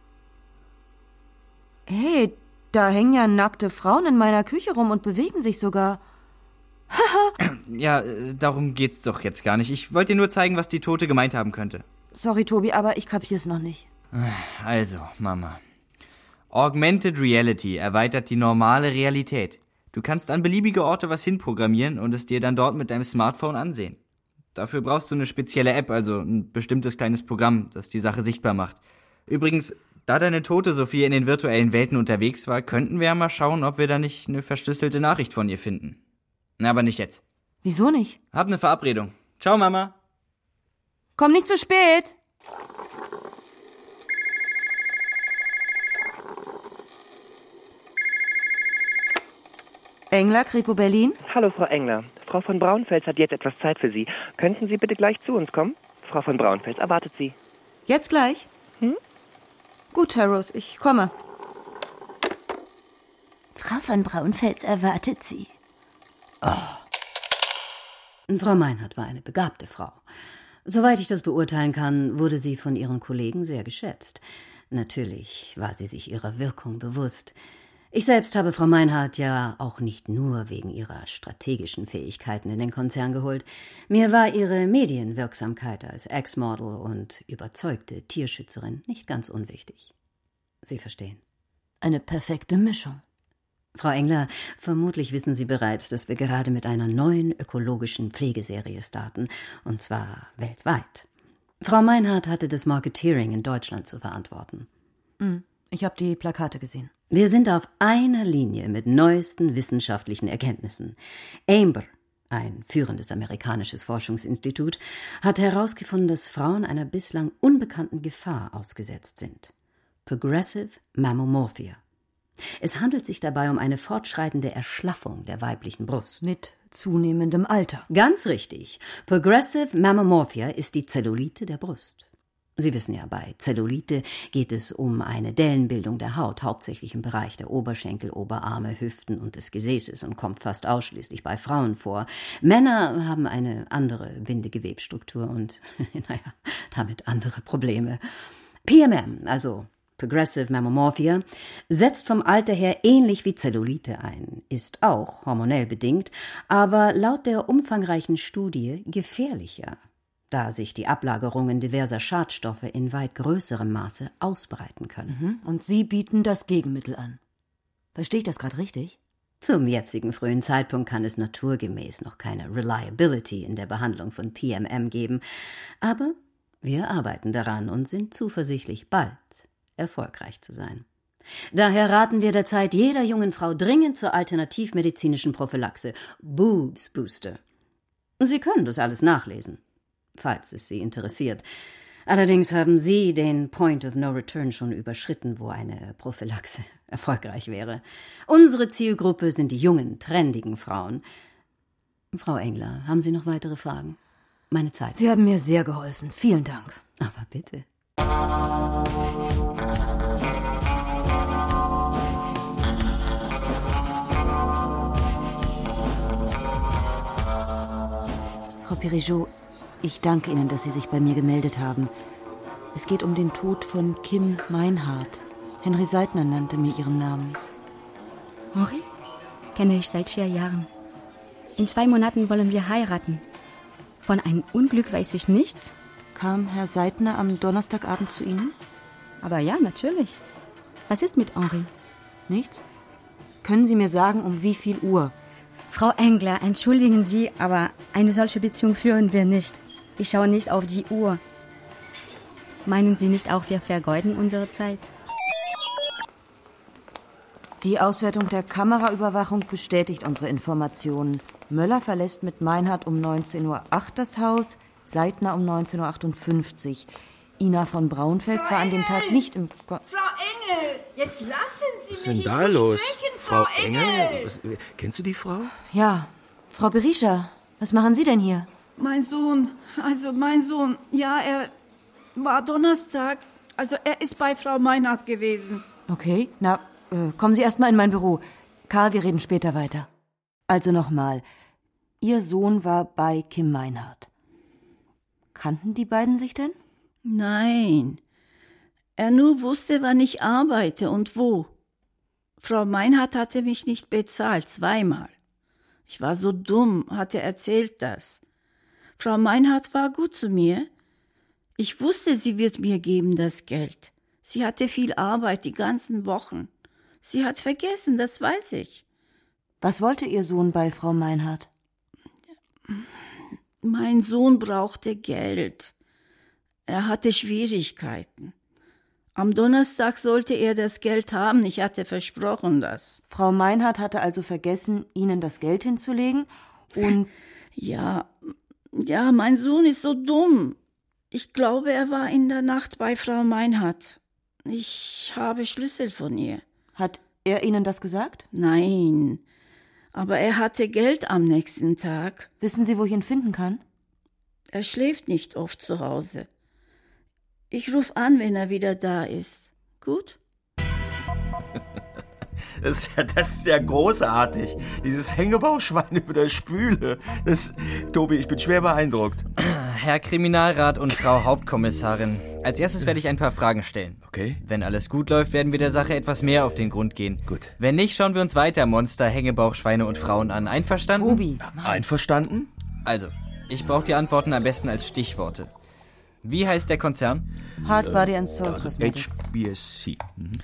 Speaker 5: Hey, da hängen ja nackte Frauen in meiner Küche rum und bewegen sich sogar.
Speaker 14: Ja, darum geht's doch jetzt gar nicht. Ich wollte dir nur zeigen, was die Tote gemeint haben könnte.
Speaker 5: Sorry, Tobi, aber ich kapier's noch nicht.
Speaker 14: Also, Mama. Augmented Reality erweitert die normale Realität. Du kannst an beliebige Orte was hinprogrammieren und es dir dann dort mit deinem Smartphone ansehen. Dafür brauchst du eine spezielle App, also ein bestimmtes kleines Programm, das die Sache sichtbar macht. Übrigens, da deine Tote Sophie in den virtuellen Welten unterwegs war, könnten wir ja mal schauen, ob wir da nicht eine verschlüsselte Nachricht von ihr finden. Aber nicht jetzt.
Speaker 5: Wieso nicht?
Speaker 14: Hab eine Verabredung. Ciao, Mama.
Speaker 5: Komm nicht zu spät. Engler, Kripo Berlin.
Speaker 16: Hallo, Frau Engler. Frau von Braunfels hat jetzt etwas Zeit für Sie. Könnten Sie bitte gleich zu uns kommen? Frau von Braunfels erwartet Sie.
Speaker 5: Jetzt gleich?
Speaker 16: Hm?
Speaker 5: Gut, Herr Rose, ich komme.
Speaker 17: Frau von Braunfels erwartet Sie.
Speaker 1: Oh. Frau Meinhardt war eine begabte Frau. Soweit ich das beurteilen kann, wurde sie von ihren Kollegen sehr geschätzt. Natürlich war sie sich ihrer Wirkung bewusst. Ich selbst habe Frau Meinhardt ja auch nicht nur wegen ihrer strategischen Fähigkeiten in den Konzern geholt. Mir war ihre Medienwirksamkeit als Ex-Model und überzeugte Tierschützerin nicht ganz unwichtig. Sie verstehen.
Speaker 5: Eine perfekte Mischung.
Speaker 1: Frau Engler, vermutlich wissen Sie bereits, dass wir gerade mit einer neuen ökologischen Pflegeserie starten, und zwar weltweit. Frau Meinhardt hatte das Marketeering in Deutschland zu verantworten.
Speaker 5: Ich habe die Plakate gesehen.
Speaker 1: Wir sind auf einer Linie mit neuesten wissenschaftlichen Erkenntnissen. Amber, ein führendes amerikanisches Forschungsinstitut, hat herausgefunden, dass Frauen einer bislang unbekannten Gefahr ausgesetzt sind. Progressive Mammomorphia. Es handelt sich dabei um eine fortschreitende Erschlaffung der weiblichen Brust.
Speaker 5: Mit zunehmendem Alter.
Speaker 1: Ganz richtig. Progressive Mammomorphia ist die Zellulite der Brust. Sie wissen ja, bei Zellulite geht es um eine Dellenbildung der Haut, hauptsächlich im Bereich der Oberschenkel, Oberarme, Hüften und des Gesäßes und kommt fast ausschließlich bei Frauen vor. Männer haben eine andere Bindegewebsstruktur und, naja, damit andere Probleme. P M M, also Progressive Mammomorphia, setzt vom Alter her ähnlich wie Zellulite ein, ist auch hormonell bedingt, aber laut der umfangreichen Studie gefährlicher, da sich die Ablagerungen diverser Schadstoffe in weit größerem Maße ausbreiten können.
Speaker 5: Und Sie bieten das Gegenmittel an. Verstehe ich das gerade richtig?
Speaker 1: Zum jetzigen frühen Zeitpunkt kann es naturgemäß noch keine Reliability in der Behandlung von P M M geben, aber wir arbeiten daran und sind zuversichtlich, bald erfolgreich zu sein. Daher raten wir derzeit jeder jungen Frau dringend zur alternativmedizinischen Prophylaxe, Boobs Booster. Sie können das alles nachlesen, falls es Sie interessiert. Allerdings haben Sie den Point of No Return schon überschritten, wo eine Prophylaxe erfolgreich wäre. Unsere Zielgruppe sind die jungen, trendigen Frauen. Frau Engler, haben Sie noch weitere Fragen? Meine Zeit.
Speaker 5: Sie haben mir sehr geholfen. Vielen Dank.
Speaker 1: Aber bitte.
Speaker 5: Frau Perigeau, ich danke Ihnen, dass Sie sich bei mir gemeldet haben. Es geht um den Tod von Kim Meinhardt. Henry Seidner nannte mir Ihren Namen.
Speaker 18: Henri? Kenne ich seit vier Jahren. In zwei Monaten wollen wir heiraten. Von einem Unglück weiß ich nichts.
Speaker 5: Kam Herr Seidner am Donnerstagabend zu Ihnen?
Speaker 18: Aber ja, natürlich. Was ist mit Henri?
Speaker 5: Nichts? Können Sie mir sagen, um wie viel Uhr?
Speaker 18: Frau Engler, entschuldigen Sie, aber eine solche Beziehung führen wir nicht. Ich schaue nicht auf die Uhr. Meinen Sie nicht auch, wir vergeuden unsere Zeit?
Speaker 5: Die Auswertung der Kameraüberwachung bestätigt unsere Informationen. Möller verlässt mit Meinhardt um neunzehn Uhr acht das Haus, Seidner um neunzehn Uhr achtundfünfzig. Ina von Braunfels war an dem Tag nicht im... Go-
Speaker 2: Frau Engel, jetzt lassen Sie
Speaker 4: Was ist
Speaker 2: mich
Speaker 4: denn da los?
Speaker 2: Frau,
Speaker 4: Frau Engel?
Speaker 2: Engel.
Speaker 4: Was, kennst du die Frau?
Speaker 5: Ja, Frau Berisha, was machen Sie denn hier?
Speaker 2: Mein Sohn, also mein Sohn, ja, er war Donnerstag, also er ist bei Frau Meinhardt gewesen.
Speaker 5: Okay, na, äh, kommen Sie erst mal in mein Büro. Karl, wir reden später weiter. Also nochmal, Ihr Sohn war bei Kim Meinhardt. Kannten die beiden sich denn?
Speaker 2: Nein, er nur wusste, wann ich arbeite und wo. Frau Meinhardt hatte mich nicht bezahlt, zweimal. Ich war so dumm, hatte erzählt das. Frau Meinhardt war gut zu mir. Ich wusste, sie wird mir geben das Geld. Sie hatte viel Arbeit die ganzen Wochen. Sie hat vergessen, das weiß ich.
Speaker 5: Was wollte Ihr Sohn bei Frau Meinhardt?
Speaker 2: Mein Sohn brauchte Geld. Er hatte Schwierigkeiten. Am Donnerstag sollte er das Geld haben. Ich hatte versprochen das.
Speaker 5: Frau Meinhardt hatte also vergessen, Ihnen das Geld hinzulegen und...
Speaker 2: Ja, ja, mein Sohn ist so dumm. Ich glaube, er war in der Nacht bei Frau Meinhardt. Ich habe Schlüssel von ihr.
Speaker 5: Hat er Ihnen das gesagt?
Speaker 2: Nein, aber er hatte Geld am nächsten Tag.
Speaker 5: Wissen Sie, wo ich ihn finden kann?
Speaker 2: Er schläft nicht oft zu Hause. Ich rufe an, wenn er wieder da ist. Gut?
Speaker 4: Das ist, ja, das ist ja großartig. Dieses Hängebauchschwein über der Spüle. Das, Tobi, ich bin schwer beeindruckt.
Speaker 14: Herr Kriminalrat und Frau Hauptkommissarin, als erstes werde ich ein paar Fragen stellen.
Speaker 4: Okay.
Speaker 14: Wenn alles gut läuft, werden wir der Sache etwas mehr auf den Grund gehen.
Speaker 4: Gut.
Speaker 14: Wenn nicht, schauen wir uns weiter Monster, Hängebauchschweine und Frauen an. Einverstanden?
Speaker 5: Tobi.
Speaker 4: Einverstanden?
Speaker 14: Also, ich brauche die Antworten am besten als Stichworte. Wie heißt der Konzern?
Speaker 5: Hard Body and Soul Cosmetics.
Speaker 4: H B S C. Mhm.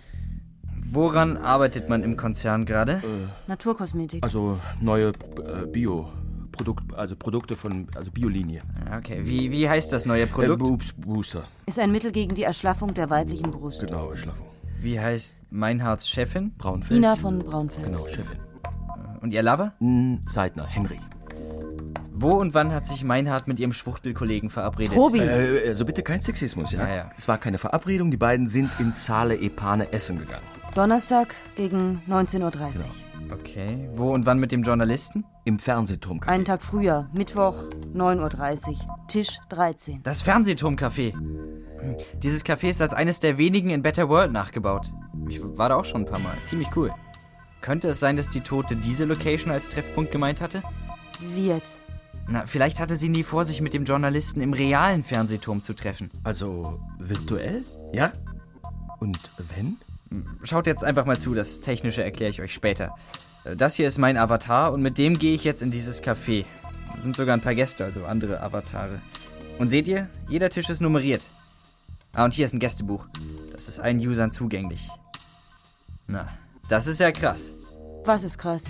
Speaker 14: Woran arbeitet man im Konzern gerade?
Speaker 4: Äh,
Speaker 5: Naturkosmetik.
Speaker 4: Also neue äh, Bio Produkt, also Produkte von also Biolinie.
Speaker 14: Okay, wie, wie heißt das neue Produkt?
Speaker 4: Äh, Boobs Booster.
Speaker 5: Ist ein Mittel gegen die Erschlaffung der weiblichen Brust.
Speaker 4: Genau, Erschlaffung.
Speaker 14: Wie heißt Meinhardts Chefin?
Speaker 4: Braunfels.
Speaker 5: Ina von Braunfels.
Speaker 4: Genau, Chefin.
Speaker 14: Und ihr Lover?
Speaker 4: Hm, Seidner, Henry.
Speaker 14: Wo und wann hat sich Meinhardt mit ihrem Schwuchtelkollegen verabredet?
Speaker 5: Tobi!
Speaker 4: Äh, also bitte kein Sexismus, ja?
Speaker 14: Ja, ja.
Speaker 4: Es war keine Verabredung, die beiden sind in Saale Epane essen gegangen.
Speaker 5: Donnerstag gegen neunzehn Uhr dreißig.
Speaker 4: Genau.
Speaker 14: Okay, wo und wann mit dem Journalisten?
Speaker 4: Im Fernsehturmcafé.
Speaker 5: Einen Tag früher, Mittwoch, neun Uhr dreißig, Tisch dreizehn.
Speaker 14: Das Fernsehturmcafé. Dieses Café ist als eines der wenigen in Better World nachgebaut. Ich war da auch schon ein paar Mal. Ziemlich cool. Könnte es sein, dass die Tote diese Location als Treffpunkt gemeint hatte?
Speaker 5: Wie jetzt?
Speaker 14: Na, vielleicht hatte sie nie vor, sich mit dem Journalisten im realen Fernsehturm zu treffen.
Speaker 4: Also virtuell? Ja? Und wenn?
Speaker 14: Schaut jetzt einfach mal zu, das Technische erkläre ich euch später. Das hier ist mein Avatar und mit dem gehe ich jetzt in dieses Café. Da sind sogar ein paar Gäste, also andere Avatare. Und seht ihr, jeder Tisch ist nummeriert. Ah, und hier ist ein Gästebuch. Das ist allen Usern zugänglich. Na, das ist ja krass.
Speaker 5: Was ist krass?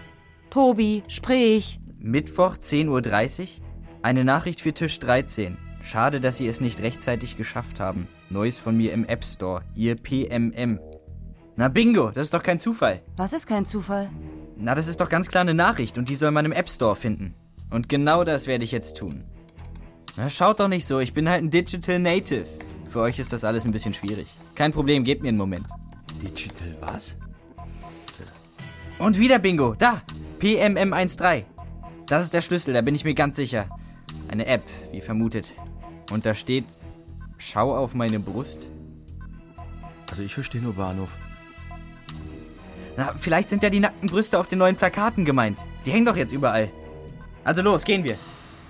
Speaker 5: Tobi, sprich.
Speaker 14: Mittwoch, zehn Uhr dreißig. Eine Nachricht für Tisch dreizehn. Schade, dass Sie es nicht rechtzeitig geschafft haben. Neues von mir im App Store. Ihr P M M. Na bingo, das ist doch kein Zufall.
Speaker 5: Was ist kein Zufall?
Speaker 14: Na, das ist doch ganz klar eine Nachricht und die soll man im App Store finden. Und genau das werde ich jetzt tun. Na, schaut doch nicht so, ich bin halt ein Digital Native. Für euch ist das alles ein bisschen schwierig. Kein Problem, gebt mir einen Moment.
Speaker 4: Digital was?
Speaker 14: Und wieder Bingo, da, P M M dreizehn. Das ist der Schlüssel, da bin ich mir ganz sicher. Eine App, wie vermutet. Und da steht, schau auf meine Brust.
Speaker 4: Also ich verstehe nur Bahnhof.
Speaker 14: Na, vielleicht sind ja die nackten Brüste auf den neuen Plakaten gemeint. Die hängen doch jetzt überall. Also los, gehen wir.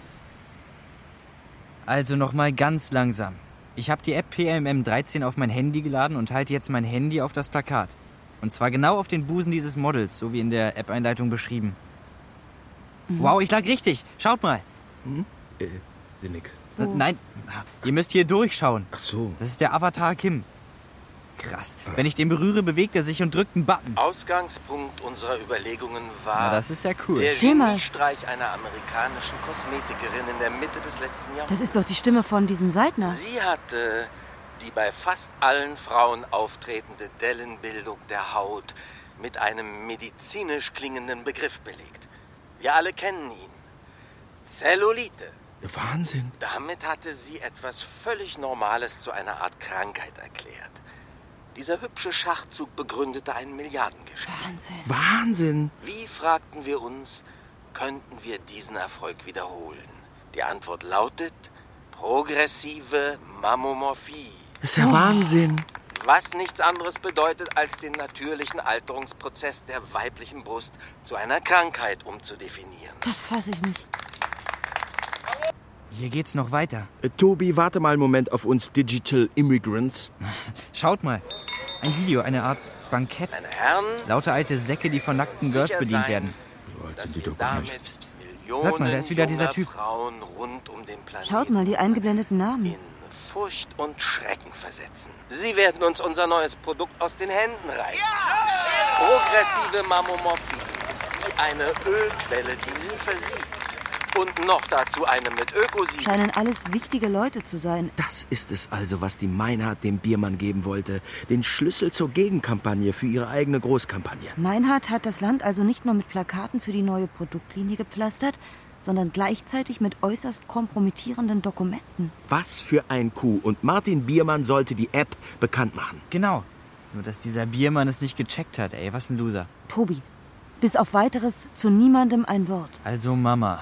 Speaker 14: Also nochmal ganz langsam. Ich habe die App P M M dreizehn auf mein Handy geladen und halte jetzt mein Handy auf das Plakat. Und zwar genau auf den Busen dieses Models, so wie in der App-Einleitung beschrieben. Mhm. Wow, ich lag richtig. Schaut mal.
Speaker 4: Hm? Äh, sehe nix.
Speaker 14: Oh. Nein, ihr müsst hier durchschauen.
Speaker 4: Ach so.
Speaker 14: Das ist der Avatar Kim. Krass. Wenn ich den berühre, bewegt er sich und drückt einen Button.
Speaker 19: Ausgangspunkt unserer Überlegungen war
Speaker 14: Na, das ist ja cool.
Speaker 19: der
Speaker 5: Still mal.
Speaker 19: Geniestreich einer amerikanischen Kosmetikerin in der Mitte des letzten Jahrhunderts.
Speaker 5: Das ist doch die Stimme von diesem Seidner.
Speaker 19: Sie hatte die bei fast allen Frauen auftretende Dellenbildung der Haut mit einem medizinisch klingenden Begriff belegt. Wir alle kennen ihn. Zellulite.
Speaker 4: Wahnsinn.
Speaker 19: Damit hatte sie etwas völlig Normales zu einer Art Krankheit erklärt. Dieser hübsche Schachzug begründete ein Milliardengeschäft.
Speaker 5: Wahnsinn.
Speaker 4: Wahnsinn.
Speaker 19: Wie, fragten wir uns, könnten wir diesen Erfolg wiederholen? Die Antwort lautet progressive Mammomorphie.
Speaker 4: Das ist ja oh. Wahnsinn.
Speaker 19: Was nichts anderes bedeutet, als den natürlichen Alterungsprozess der weiblichen Brust zu einer Krankheit umzudefinieren.
Speaker 5: Das fasse ich nicht.
Speaker 14: Hier geht's noch weiter.
Speaker 4: Äh, Tobi, warte mal einen Moment auf uns Digital Immigrants.
Speaker 14: Schaut mal. Ein Video, eine Art Bankett.
Speaker 19: Meine Herren,
Speaker 14: lauter alte Säcke, die von nackten Girls bedient sein, werden.
Speaker 4: So alt sind die doch
Speaker 19: damit
Speaker 4: pst, pst, pst.
Speaker 14: Hört mal, da ist wieder dieser Typ.
Speaker 19: Frauen rund um den Planeten
Speaker 5: Schaut mal, die eingeblendeten Namen.
Speaker 19: in Furcht und Schrecken versetzen. Sie werden uns unser neues Produkt aus den Händen reißen. Ja! Progressive Mammomorphie ist wie eine Ölquelle, die nie versiegt. Und noch dazu eine mit Ökosiegel.
Speaker 5: Scheinen alles wichtige Leute zu sein.
Speaker 4: Das ist es also, was die Meinhard dem Biermann geben wollte. Den Schlüssel zur Gegenkampagne für ihre eigene Großkampagne.
Speaker 5: Meinhard hat das Land also nicht nur mit Plakaten für die neue Produktlinie gepflastert, sondern gleichzeitig mit äußerst kompromittierenden Dokumenten.
Speaker 4: Was für ein Coup. Und Martin Biermann sollte die App bekannt machen.
Speaker 14: Genau. Nur, dass dieser Biermann es nicht gecheckt hat, ey. Was ein Loser.
Speaker 5: Tobi, bis auf Weiteres zu niemandem ein Wort.
Speaker 14: Also Mama.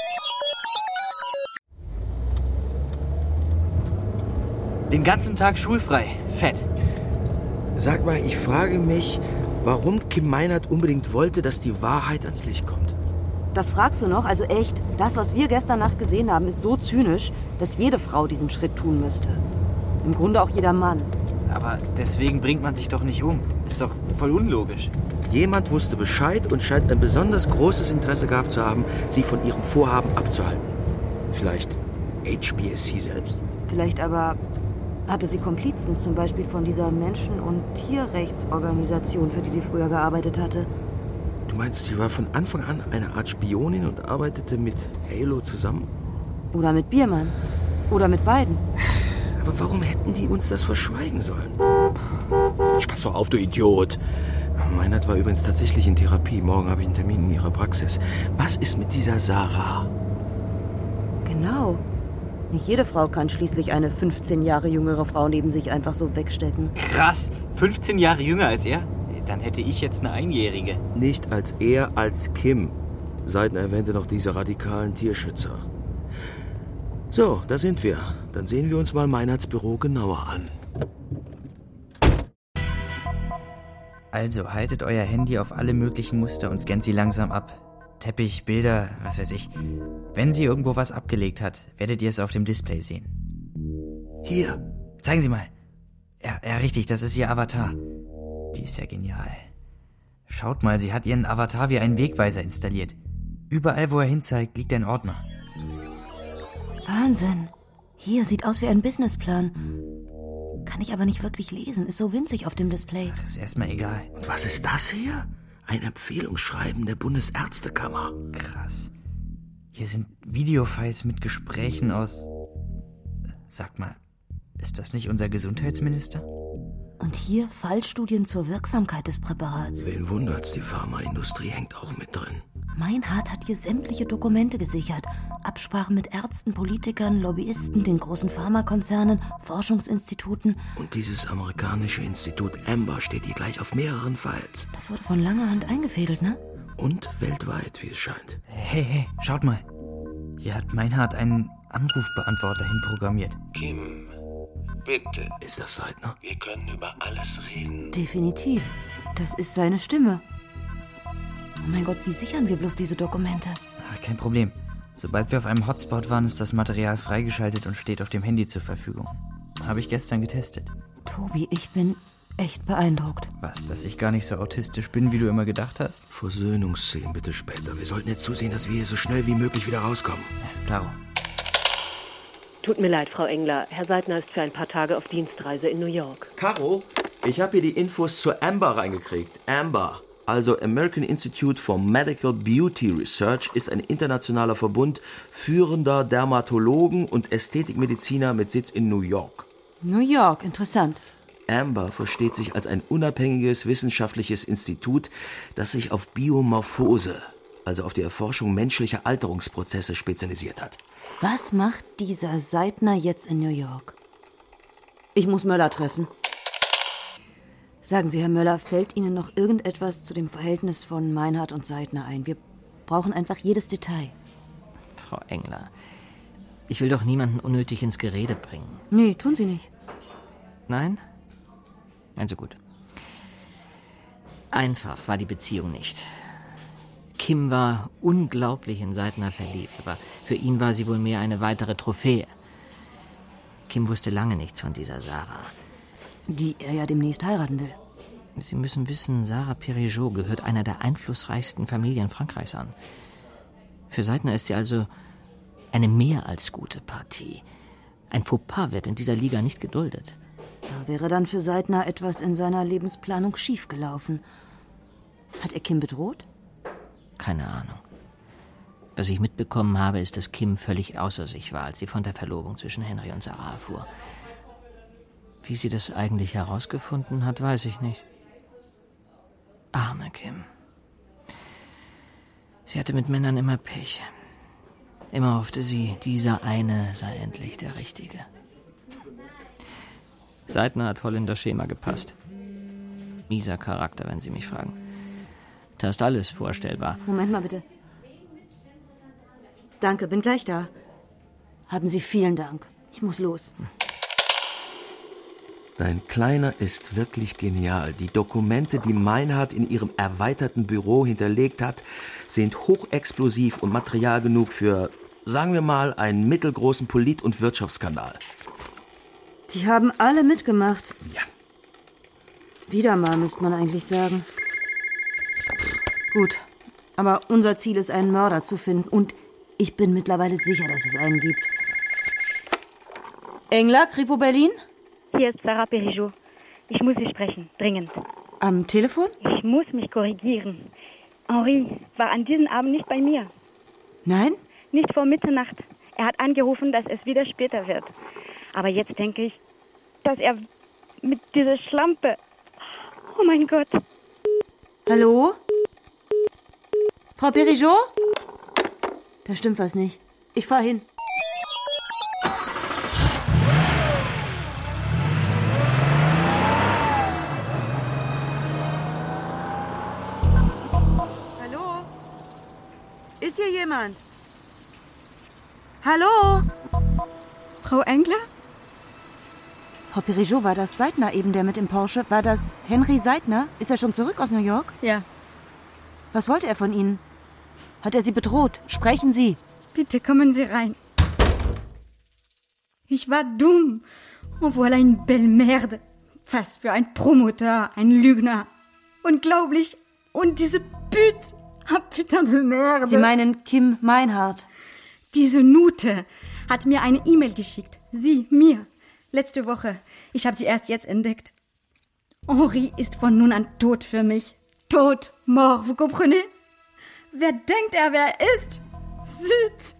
Speaker 14: Den ganzen Tag schulfrei. Fett.
Speaker 4: Sag mal, ich frage mich, warum Kim Meinhard unbedingt wollte, dass die Wahrheit ans Licht kommt.
Speaker 5: Das fragst du noch? Also echt, das, was wir gestern Nacht gesehen haben, ist so zynisch, dass jede Frau diesen Schritt tun müsste. Im Grunde auch jeder Mann.
Speaker 14: Aber deswegen bringt man sich doch nicht um. Ist doch voll unlogisch.
Speaker 4: Jemand wusste Bescheid und scheint ein besonders großes Interesse gehabt zu haben, sie von ihrem Vorhaben abzuhalten. Vielleicht H B S C selbst?
Speaker 5: Vielleicht aber hatte sie Komplizen, zum Beispiel von dieser Menschen- und Tierrechtsorganisation, für die sie früher gearbeitet hatte.
Speaker 4: Du meinst, sie war von Anfang an eine Art Spionin und arbeitete mit Halo zusammen?
Speaker 5: Oder mit Biermann. Oder mit beiden.
Speaker 4: Aber warum hätten die uns das verschweigen sollen? Pass doch auf, du Idiot. Meinhard war übrigens tatsächlich in Therapie. Morgen habe ich einen Termin in ihrer Praxis. Was ist mit dieser Sarah?
Speaker 5: Genau. Nicht jede Frau kann schließlich eine fünfzehn Jahre jüngere Frau neben sich einfach so wegstecken.
Speaker 14: Krass, fünfzehn Jahre jünger als er? Dann hätte ich jetzt eine Einjährige.
Speaker 4: Nicht als er, als Kim. Seidner erwähnte noch diese radikalen Tierschützer. So, da sind wir. Dann sehen wir uns mal Meinhards Büro genauer an.
Speaker 14: Also, haltet euer Handy auf alle möglichen Muster und scannt sie langsam ab. Teppich, Bilder, was weiß ich. Wenn sie irgendwo was abgelegt hat, werdet ihr es auf dem Display sehen.
Speaker 4: Hier.
Speaker 14: Zeigen Sie mal. Ja, ja, richtig, das ist ihr Avatar. Die ist ja genial. Schaut mal, sie hat ihren Avatar wie einen Wegweiser installiert. Überall, wo er hinzeigt, liegt ein Ordner.
Speaker 5: Wahnsinn. Hier, sieht aus wie ein Businessplan. Kann ich aber nicht wirklich lesen. Ist so winzig auf dem Display.
Speaker 14: Das ist erstmal egal.
Speaker 4: Und was ist das hier? Ein Empfehlungsschreiben der Bundesärztekammer.
Speaker 14: Krass. Hier sind Videofiles mit Gesprächen aus... Sag mal, ist das nicht unser Gesundheitsminister?
Speaker 5: Und hier Fallstudien zur Wirksamkeit des Präparats.
Speaker 4: Wen wundert's, die Pharmaindustrie hängt auch mit drin.
Speaker 5: Meinhard hat hier sämtliche Dokumente gesichert. Absprachen mit Ärzten, Politikern, Lobbyisten, den großen Pharmakonzernen, Forschungsinstituten.
Speaker 4: Und dieses amerikanische Institut Amber steht hier gleich auf mehreren Files.
Speaker 5: Das wurde von langer Hand eingefädelt, ne?
Speaker 4: Und weltweit, wie es scheint.
Speaker 14: Hey, hey, schaut mal. Hier hat Meinhard einen Anrufbeantworter hinprogrammiert.
Speaker 19: Kim, bitte.
Speaker 4: Ist das Seidner?
Speaker 19: Wir können über alles reden.
Speaker 5: Definitiv. Das ist seine Stimme. Oh mein Gott, wie sichern wir bloß diese Dokumente?
Speaker 14: Ach, kein Problem. Sobald wir auf einem Hotspot waren, ist das Material freigeschaltet und steht auf dem Handy zur Verfügung. Habe ich gestern getestet.
Speaker 5: Tobi, ich bin echt beeindruckt.
Speaker 14: Was, dass ich gar nicht so autistisch bin, wie du immer gedacht hast?
Speaker 4: Versöhnungsszenen bitte später. Wir sollten jetzt zusehen, dass wir hier so schnell wie möglich wieder rauskommen.
Speaker 14: Ja, klaro.
Speaker 6: Tut mir leid, Frau Engler. Herr Seidner ist für ein paar Tage auf Dienstreise in New York.
Speaker 4: Caro, ich habe hier die Infos zur Amber reingekriegt. Amber, also American Institute for Medical Beauty Research, ist ein internationaler Verbund führender Dermatologen und Ästhetikmediziner mit Sitz in New York.
Speaker 5: New York, interessant.
Speaker 4: Amber versteht sich als ein unabhängiges wissenschaftliches Institut, das sich auf Biomorphose, also auf die Erforschung menschlicher Alterungsprozesse, spezialisiert hat.
Speaker 5: Was macht dieser Seidner jetzt in New York? Ich muss Möller treffen. Sagen Sie, Herr Möller, fällt Ihnen noch irgendetwas zu dem Verhältnis von Meinhard und Seidner ein? Wir brauchen einfach jedes Detail.
Speaker 9: Frau Engler, ich will doch niemanden unnötig ins Gerede bringen.
Speaker 5: Nee, tun Sie nicht.
Speaker 9: Nein? Also gut. Einfach war die Beziehung nicht. Kim war unglaublich in Seidner verliebt, aber für ihn war sie wohl mehr eine weitere Trophäe. Kim wusste lange nichts von dieser Sarah.
Speaker 5: Die er ja demnächst heiraten will.
Speaker 9: Sie müssen wissen, Sarah Perrigeau gehört einer der einflussreichsten Familien Frankreichs an. Für Seidner ist sie also eine mehr als gute Partie. Ein Fauxpas wird in dieser Liga nicht geduldet.
Speaker 5: Da wäre dann für Seidner etwas in seiner Lebensplanung schiefgelaufen. Hat er Kim bedroht?
Speaker 9: Keine Ahnung. Was ich mitbekommen habe, ist, dass Kim völlig außer sich war, als sie von der Verlobung zwischen Henry und Sarah erfuhr. Wie sie das eigentlich herausgefunden hat, weiß ich nicht. Arme Kim. Sie hatte mit Männern immer Pech. Immer hoffte sie, dieser eine sei endlich der Richtige. Seidner hat voll in das Schema gepasst. Mieser Charakter, wenn Sie mich fragen. Da ist alles vorstellbar.
Speaker 5: Moment mal bitte. Danke, bin gleich da. Haben Sie vielen Dank. Ich muss los.
Speaker 4: Dein Kleiner ist wirklich genial. Die Dokumente, die Meinhard in ihrem erweiterten Büro hinterlegt hat, sind hochexplosiv und Material genug für, sagen wir mal, einen mittelgroßen Polit- und Wirtschaftsskandal.
Speaker 5: Die haben alle mitgemacht.
Speaker 4: Ja.
Speaker 5: Wieder mal, müsste man eigentlich sagen. Gut, aber unser Ziel ist, einen Mörder zu finden. Und ich bin mittlerweile sicher, dass es einen gibt. Engler, Kripo Berlin?
Speaker 20: Hier ist Sarah Perrigeau. Ich muss Sie sprechen, dringend.
Speaker 5: Am Telefon?
Speaker 20: Ich muss mich korrigieren. Henri war an diesem Abend nicht bei mir.
Speaker 5: Nein?
Speaker 20: Nicht vor Mitternacht. Er hat angerufen, dass es wieder später wird. Aber jetzt denke ich, dass er mit dieser Schlampe... Oh mein Gott.
Speaker 5: Hallo? Frau Perrigeau? Da stimmt was nicht. Ich fahr hin. Hallo? Ist hier jemand? Hallo?
Speaker 18: Frau Engler?
Speaker 5: Frau Perrigeau, war das Seidner eben, der mit dem Porsche? War das Henry Seidner? Ist er schon zurück aus New York?
Speaker 18: Ja.
Speaker 5: Was wollte er von Ihnen? Hat er Sie bedroht? Sprechen Sie.
Speaker 18: Bitte kommen Sie rein. Ich war dumm. Oh, voilà une belle merde. Was für ein Promoteur, ein Lügner. Unglaublich. Und diese Pute. Ah, putain de merde.
Speaker 5: Sie meinen Kim Meinhard?
Speaker 18: Diese Nute hat mir eine E-Mail geschickt. Sie, mir. Letzte Woche. Ich habe sie erst jetzt entdeckt. Henri ist von nun an tot für mich. Tot, mort, vous comprenez? Wer denkt er, wer er ist? Süd.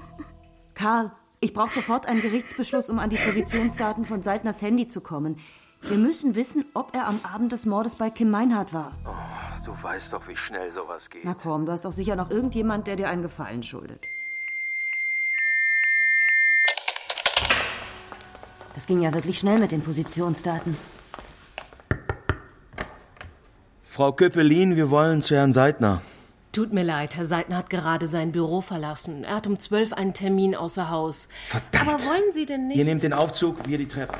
Speaker 5: Karl, ich brauche sofort einen Gerichtsbeschluss, um an die Positionsdaten von Seidners Handy zu kommen. Wir müssen wissen, ob er am Abend des Mordes bei Kim Meinhardt war.
Speaker 4: Oh, du weißt doch, wie schnell sowas geht.
Speaker 5: Na komm, du hast doch sicher noch irgendjemand, der dir einen Gefallen schuldet. Das ging ja wirklich schnell mit den Positionsdaten.
Speaker 4: Frau Köppelin, wir wollen zu Herrn Seidner.
Speaker 6: Tut mir leid, Herr Seidner hat gerade sein Büro verlassen. Er hat um zwölf einen Termin außer Haus.
Speaker 4: Verdammt!
Speaker 6: Aber wollen Sie denn nicht...
Speaker 4: Ihr nehmt den Aufzug, wir die Treppe.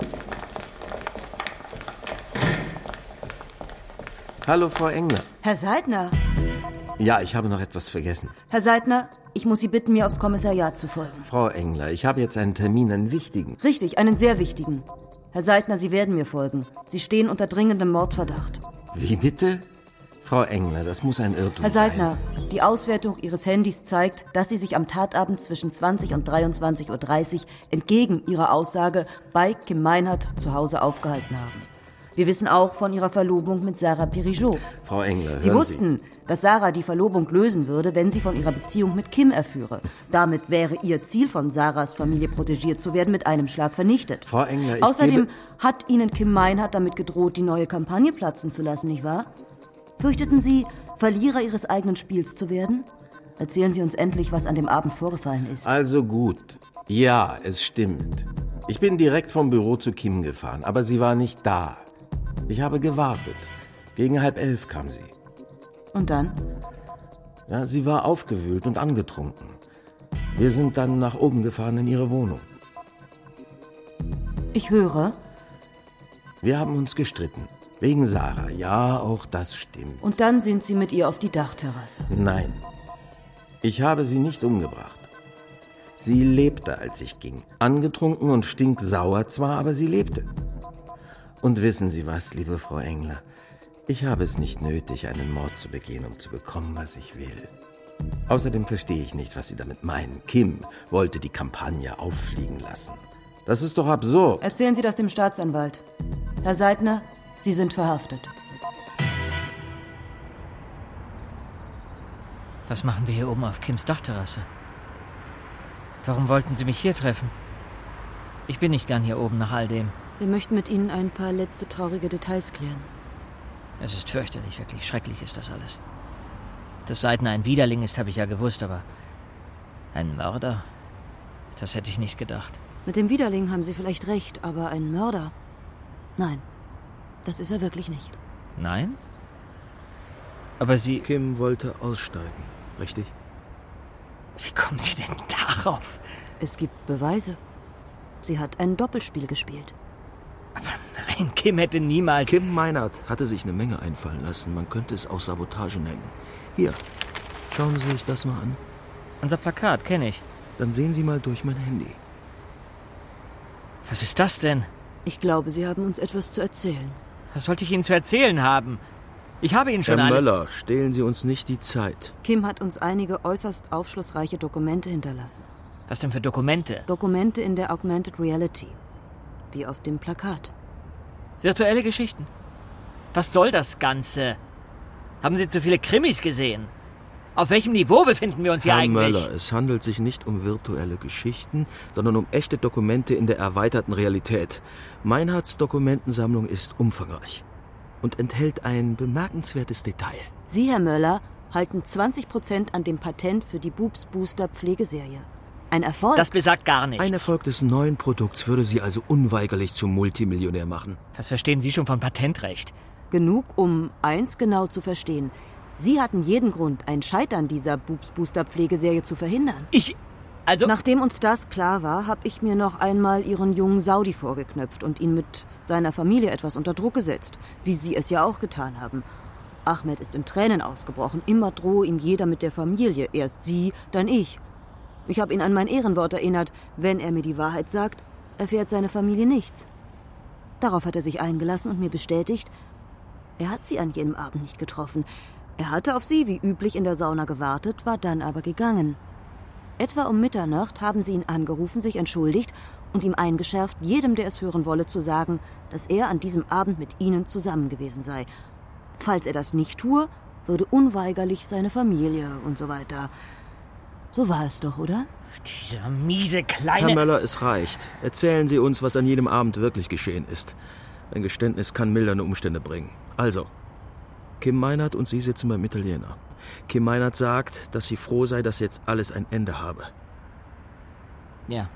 Speaker 4: Hallo, Frau Engler.
Speaker 5: Herr Seidner.
Speaker 19: Ja, ich habe noch etwas vergessen.
Speaker 5: Herr Seidner, ich muss Sie bitten, mir aufs Kommissariat zu folgen.
Speaker 19: Frau Engler, ich habe jetzt einen Termin, einen wichtigen.
Speaker 5: Richtig, einen sehr wichtigen. Herr Seidner, Sie werden mir folgen. Sie stehen unter dringendem Mordverdacht.
Speaker 19: Wie bitte? Frau Engler, das muss ein Irrtum sein.
Speaker 5: Herr Seidner, die Auswertung Ihres Handys zeigt, dass Sie sich am Tatabend zwischen zwanzig und dreiundzwanzig Uhr dreißig entgegen Ihrer Aussage bei Kim Meinhardt zu Hause aufgehalten haben. Wir wissen auch von Ihrer Verlobung mit Sarah Périgeot.
Speaker 19: Frau Engler,
Speaker 5: Sie
Speaker 19: hören
Speaker 5: wussten, dass Sarah die Verlobung lösen würde, wenn sie von ihrer Beziehung mit Kim erführe. Damit wäre ihr Ziel, von Sarahs Familie protegiert zu werden, mit einem Schlag vernichtet.
Speaker 19: Frau Engler, ich
Speaker 5: Außerdem
Speaker 19: gebe...
Speaker 5: hat Ihnen Kim Meinhardt damit gedroht, die neue Kampagne platzen zu lassen, nicht wahr? Fürchteten Sie, Verlierer Ihres eigenen Spiels zu werden? Erzählen Sie uns endlich, was an dem Abend vorgefallen ist.
Speaker 19: Also gut. Ja, es stimmt. Ich bin direkt vom Büro zu Kim gefahren, aber sie war nicht da. Ich habe gewartet. Gegen halb elf kam sie.
Speaker 5: Und dann?
Speaker 19: Ja, sie war aufgewühlt und angetrunken. Wir sind dann nach oben gefahren in ihre Wohnung.
Speaker 5: Ich höre.
Speaker 19: Wir haben uns gestritten. Wegen Sarah. Ja, auch das stimmt.
Speaker 5: Und dann sind Sie mit ihr auf die Dachterrasse.
Speaker 19: Nein. Ich habe sie nicht umgebracht. Sie lebte, als ich ging. Angetrunken und stinksauer zwar, aber sie lebte. Und wissen Sie was, liebe Frau Engler? Ich habe es nicht nötig, einen Mord zu begehen, um zu bekommen, was ich will. Außerdem verstehe ich nicht, was Sie damit meinen. Kim wollte die Kampagne auffliegen lassen. Das ist doch absurd.
Speaker 5: Erzählen Sie das dem Staatsanwalt. Herr Seidner, Sie sind verhaftet.
Speaker 9: Was machen wir hier oben auf Kims Dachterrasse? Warum wollten Sie mich hier treffen? Ich bin nicht gern hier oben nach all dem.
Speaker 5: Wir möchten mit Ihnen ein paar letzte traurige Details klären.
Speaker 9: Es ist fürchterlich, wirklich schrecklich ist das alles. Dass Seidner ein Widerling ist, habe ich ja gewusst, aber ein Mörder? Das hätte ich nicht gedacht.
Speaker 5: Mit dem Widerling haben Sie vielleicht recht, aber ein Mörder? Nein, das ist er wirklich nicht.
Speaker 9: Nein? Aber Sie...
Speaker 4: Kim wollte aussteigen, richtig?
Speaker 9: Wie kommen Sie denn darauf?
Speaker 5: Es gibt Beweise. Sie hat ein Doppelspiel gespielt.
Speaker 9: Aber nein, Kim hätte niemals...
Speaker 4: Kim Meinhardt hatte sich eine Menge einfallen lassen. Man könnte es auch Sabotage nennen. Hier, schauen Sie sich das mal an.
Speaker 9: Unser Plakat kenne ich.
Speaker 4: Dann sehen Sie mal durch mein Handy.
Speaker 9: Was ist das denn?
Speaker 5: Ich glaube, Sie haben uns etwas zu erzählen.
Speaker 9: Was sollte ich Ihnen zu erzählen haben? Ich habe Ihnen schon
Speaker 4: Herr
Speaker 9: alles...
Speaker 4: Möller, stehlen Sie uns nicht die Zeit.
Speaker 5: Kim hat uns einige äußerst aufschlussreiche Dokumente hinterlassen.
Speaker 9: Was denn für Dokumente?
Speaker 5: Dokumente in der Augmented Reality. Wie auf dem Plakat.
Speaker 9: Virtuelle Geschichten? Was soll das Ganze? Haben Sie zu viele Krimis gesehen? Auf welchem Niveau befinden wir uns hier
Speaker 4: Herr
Speaker 9: eigentlich?
Speaker 4: Möller, es handelt sich nicht um virtuelle Geschichten, sondern um echte Dokumente in der erweiterten Realität. Meinhardts Dokumentensammlung ist umfangreich und enthält ein bemerkenswertes Detail.
Speaker 5: Sie, Herr Möller, halten zwanzig Prozent an dem Patent für die Boobs Booster Pflegeserie. Ein Erfolg.
Speaker 9: Das besagt gar nichts.
Speaker 4: Ein Erfolg des neuen Produkts würde Sie also unweigerlich zum Multimillionär machen.
Speaker 9: Was verstehen Sie schon von Patentrecht?
Speaker 5: Genug, um eins genau zu verstehen. Sie hatten jeden Grund, ein Scheitern dieser Boobs Booster Pflegeserie zu verhindern.
Speaker 9: Ich... Also...
Speaker 5: Nachdem uns das klar war, habe ich mir noch einmal Ihren jungen Saudi vorgeknöpft und ihn mit seiner Familie etwas unter Druck gesetzt, wie Sie es ja auch getan haben. Ahmed ist in Tränen ausgebrochen. Immer drohe ihm jeder mit der Familie. Erst Sie, dann ich. Ich habe ihn an mein Ehrenwort erinnert. Wenn er mir die Wahrheit sagt, erfährt seine Familie nichts. Darauf hat er sich eingelassen und mir bestätigt, er hat sie an jenem Abend nicht getroffen. Er hatte auf sie wie üblich in der Sauna gewartet, war dann aber gegangen. Etwa um Mitternacht haben sie ihn angerufen, sich entschuldigt und ihm eingeschärft, jedem, der es hören wolle, zu sagen, dass er an diesem Abend mit ihnen zusammen gewesen sei. Falls er das nicht tue, würde unweigerlich seine Familie und so weiter. So war es doch, oder?
Speaker 9: Dieser miese kleine...
Speaker 4: Herr Möller, es reicht. Erzählen Sie uns, was an jenem Abend wirklich geschehen ist. Ein Geständnis kann mildernde Umstände bringen. Also, Kim Meinert und Sie sitzen beim Italiener. Kim Meinert sagt, dass sie froh sei, dass jetzt alles ein Ende habe.
Speaker 9: Ja.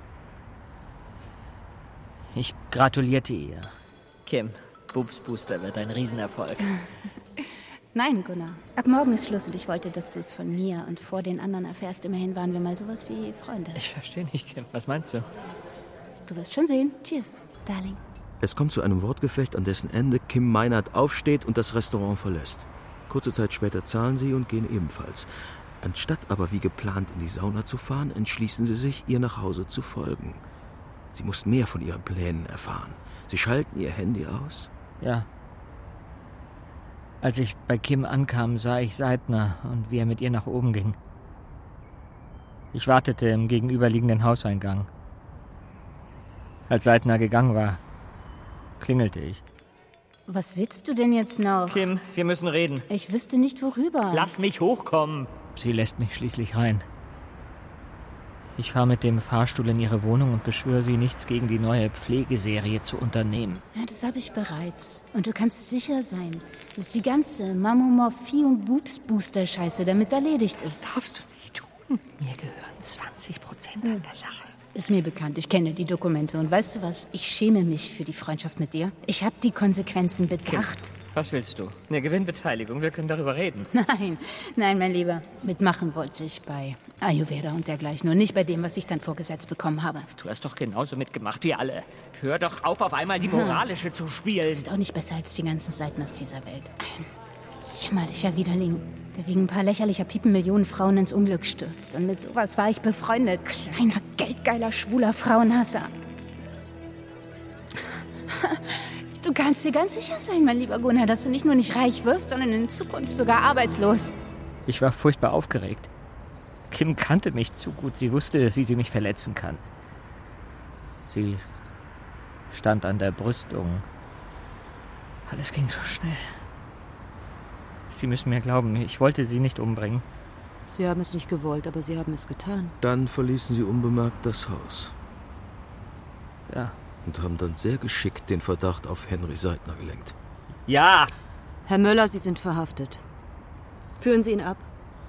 Speaker 9: Ich gratulierte ihr. Kim, Boobs Booster wird ein Riesenerfolg.
Speaker 3: Nein, Gunnar. Ab morgen ist Schluss und ich wollte, dass du es von mir und vor den anderen erfährst. Immerhin waren wir mal sowas wie Freunde.
Speaker 9: Ich verstehe nicht, Kim. Was meinst du?
Speaker 3: Du wirst schon sehen. Cheers, Darling.
Speaker 4: Es kommt zu einem Wortgefecht, an dessen Ende Kim Meinert aufsteht und das Restaurant verlässt. Kurze Zeit später zahlen sie und gehen ebenfalls. Anstatt aber wie geplant in die Sauna zu fahren, entschließen sie sich, ihr nach Hause zu folgen. Sie mussten mehr von ihren Plänen erfahren. Sie schalten ihr Handy aus.
Speaker 9: Ja. Als ich bei Kim ankam, sah ich Seidner und wie er mit ihr nach oben ging. Ich wartete im gegenüberliegenden Hauseingang. Als Seidner gegangen war, klingelte ich.
Speaker 3: Was willst du denn jetzt noch?
Speaker 9: Kim, wir müssen reden.
Speaker 3: Ich wüsste nicht, worüber.
Speaker 9: Lass mich hochkommen. Sie lässt mich schließlich rein. Ich fahre mit dem Fahrstuhl in ihre Wohnung und beschwöre sie, nichts gegen die neue Pflegeserie zu unternehmen.
Speaker 3: Ja, das habe ich bereits. Und du kannst sicher sein, dass die ganze Mammographie- und Boobs-Booster-Scheiße damit erledigt ist.
Speaker 9: Das darfst du nicht tun. Mir gehören zwanzig Prozent an der Sache.
Speaker 3: Ist mir bekannt, ich kenne die Dokumente. Und weißt du was? Ich schäme mich für die Freundschaft mit dir. Ich habe die Konsequenzen bedacht.
Speaker 9: Kim, was willst du? Eine Gewinnbeteiligung, wir können darüber reden.
Speaker 3: Nein, nein, mein Lieber. Mitmachen wollte ich bei Ayurveda und dergleichen. Und nicht bei dem, was ich dann vorgesetzt bekommen habe.
Speaker 9: Du hast doch genauso mitgemacht wie alle. Hör doch auf, auf einmal die moralische hm. zu spielen.
Speaker 3: Ist auch nicht besser als die ganzen Seiten aus dieser Welt. Ein jämmerlicher Widerling, der wegen ein paar lächerlicher Piepen Millionen Frauen ins Unglück stürzt. Und mit sowas war ich befreundet. Kleiner, geldgeiler, schwuler Frauenhasser. Du kannst dir ganz sicher sein, mein lieber Gunnar, dass du nicht nur nicht reich wirst, sondern in Zukunft sogar arbeitslos.
Speaker 9: Ich war furchtbar aufgeregt. Kim kannte mich zu gut. Sie wusste, wie sie mich verletzen kann. Sie stand an der Brüstung. Alles ging so schnell. Sie müssen mir glauben, ich wollte sie nicht umbringen.
Speaker 5: Sie haben es nicht gewollt, aber Sie haben es getan.
Speaker 4: Dann verließen sie unbemerkt das Haus.
Speaker 9: Ja.
Speaker 4: Und haben dann sehr geschickt den Verdacht auf Henry Seidner gelenkt.
Speaker 9: Ja!
Speaker 5: Herr Möller, Sie sind verhaftet. Führen Sie ihn ab.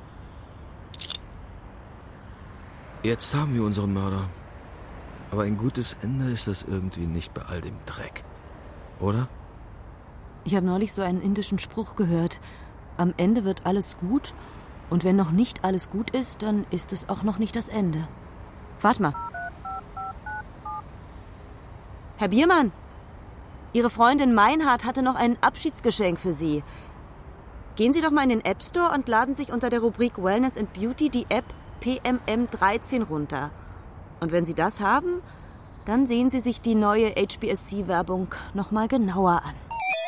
Speaker 4: Jetzt haben wir unseren Mörder. Aber ein gutes Ende ist das irgendwie nicht bei all dem Dreck. Oder?
Speaker 5: Ich habe neulich so einen indischen Spruch gehört. Am Ende wird alles gut. Und wenn noch nicht alles gut ist, dann ist es auch noch nicht das Ende. Wart mal. Herr Biermann, Ihre Freundin Meinhardt hatte noch ein Abschiedsgeschenk für Sie. Gehen Sie doch mal in den App Store und laden sich unter der Rubrik Wellness and Beauty die App P M M dreizehn runter. Und wenn Sie das haben, dann sehen Sie sich die neue H B S C-Werbung noch mal genauer an.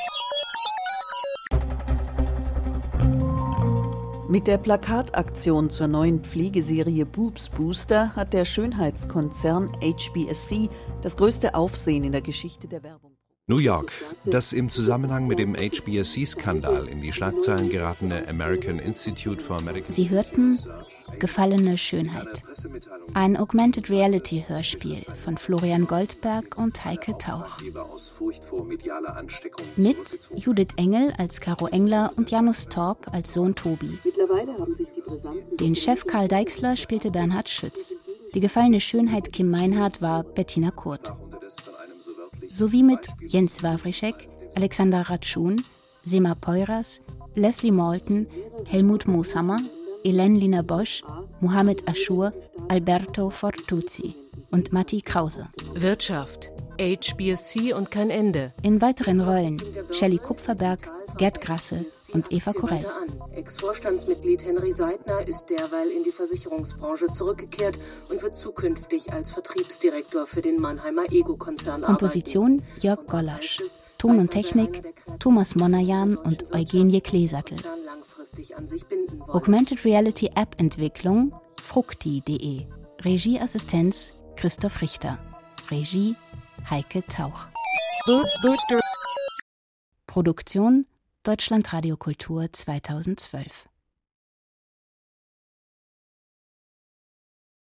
Speaker 21: Mit der Plakataktion zur neuen Pflegeserie Boobs Booster hat der Schönheitskonzern H B S C das größte Aufsehen in der Geschichte der Werbung.
Speaker 22: New York. Das im Zusammenhang mit dem H B S C-Skandal in die Schlagzeilen geratene American Institute for Medical...
Speaker 3: Sie hörten Gefallene Schönheit. Ein Augmented Reality Hörspiel von Florian Goldberg und Heike Tauch. Mit Judith Engel als Caro Engler und Janus Torp als Sohn Tobi. Den Chef Karl Deixler spielte Bernhard Schütz. Die gefallene Schönheit Kim Meinhardt war Bettina Kurt. Sowie mit Jens Wawrischek, Alexander Ratschun, Sema Peuras, Leslie Malton, Helmut Mooshammer, Hélène Lina Bosch, Mohamed Aschur, Alberto Fortuzzi und Matti Krause.
Speaker 23: Wirtschaft, H B S C und kein Ende.
Speaker 3: In weiteren Rollen Shelley Kupferberg, Gerd Grasse und Eva Korell.
Speaker 23: Ex-Vorstandsmitglied Henry Seidner ist derweil in die Versicherungsbranche zurückgekehrt und wird zukünftig als Vertriebsdirektor für den Mannheimer Ego-Konzern arbeiten.
Speaker 3: Komposition Jörg Gollasch. Ton und Technik Thomas Monajan und Eugenie Kleesattel. Augmented Reality App Entwicklung fructi punkt de. Regieassistenz Christoph Richter. Regie Heike Tauch. Produktion Deutschlandradio Kultur zweitausendzwölf.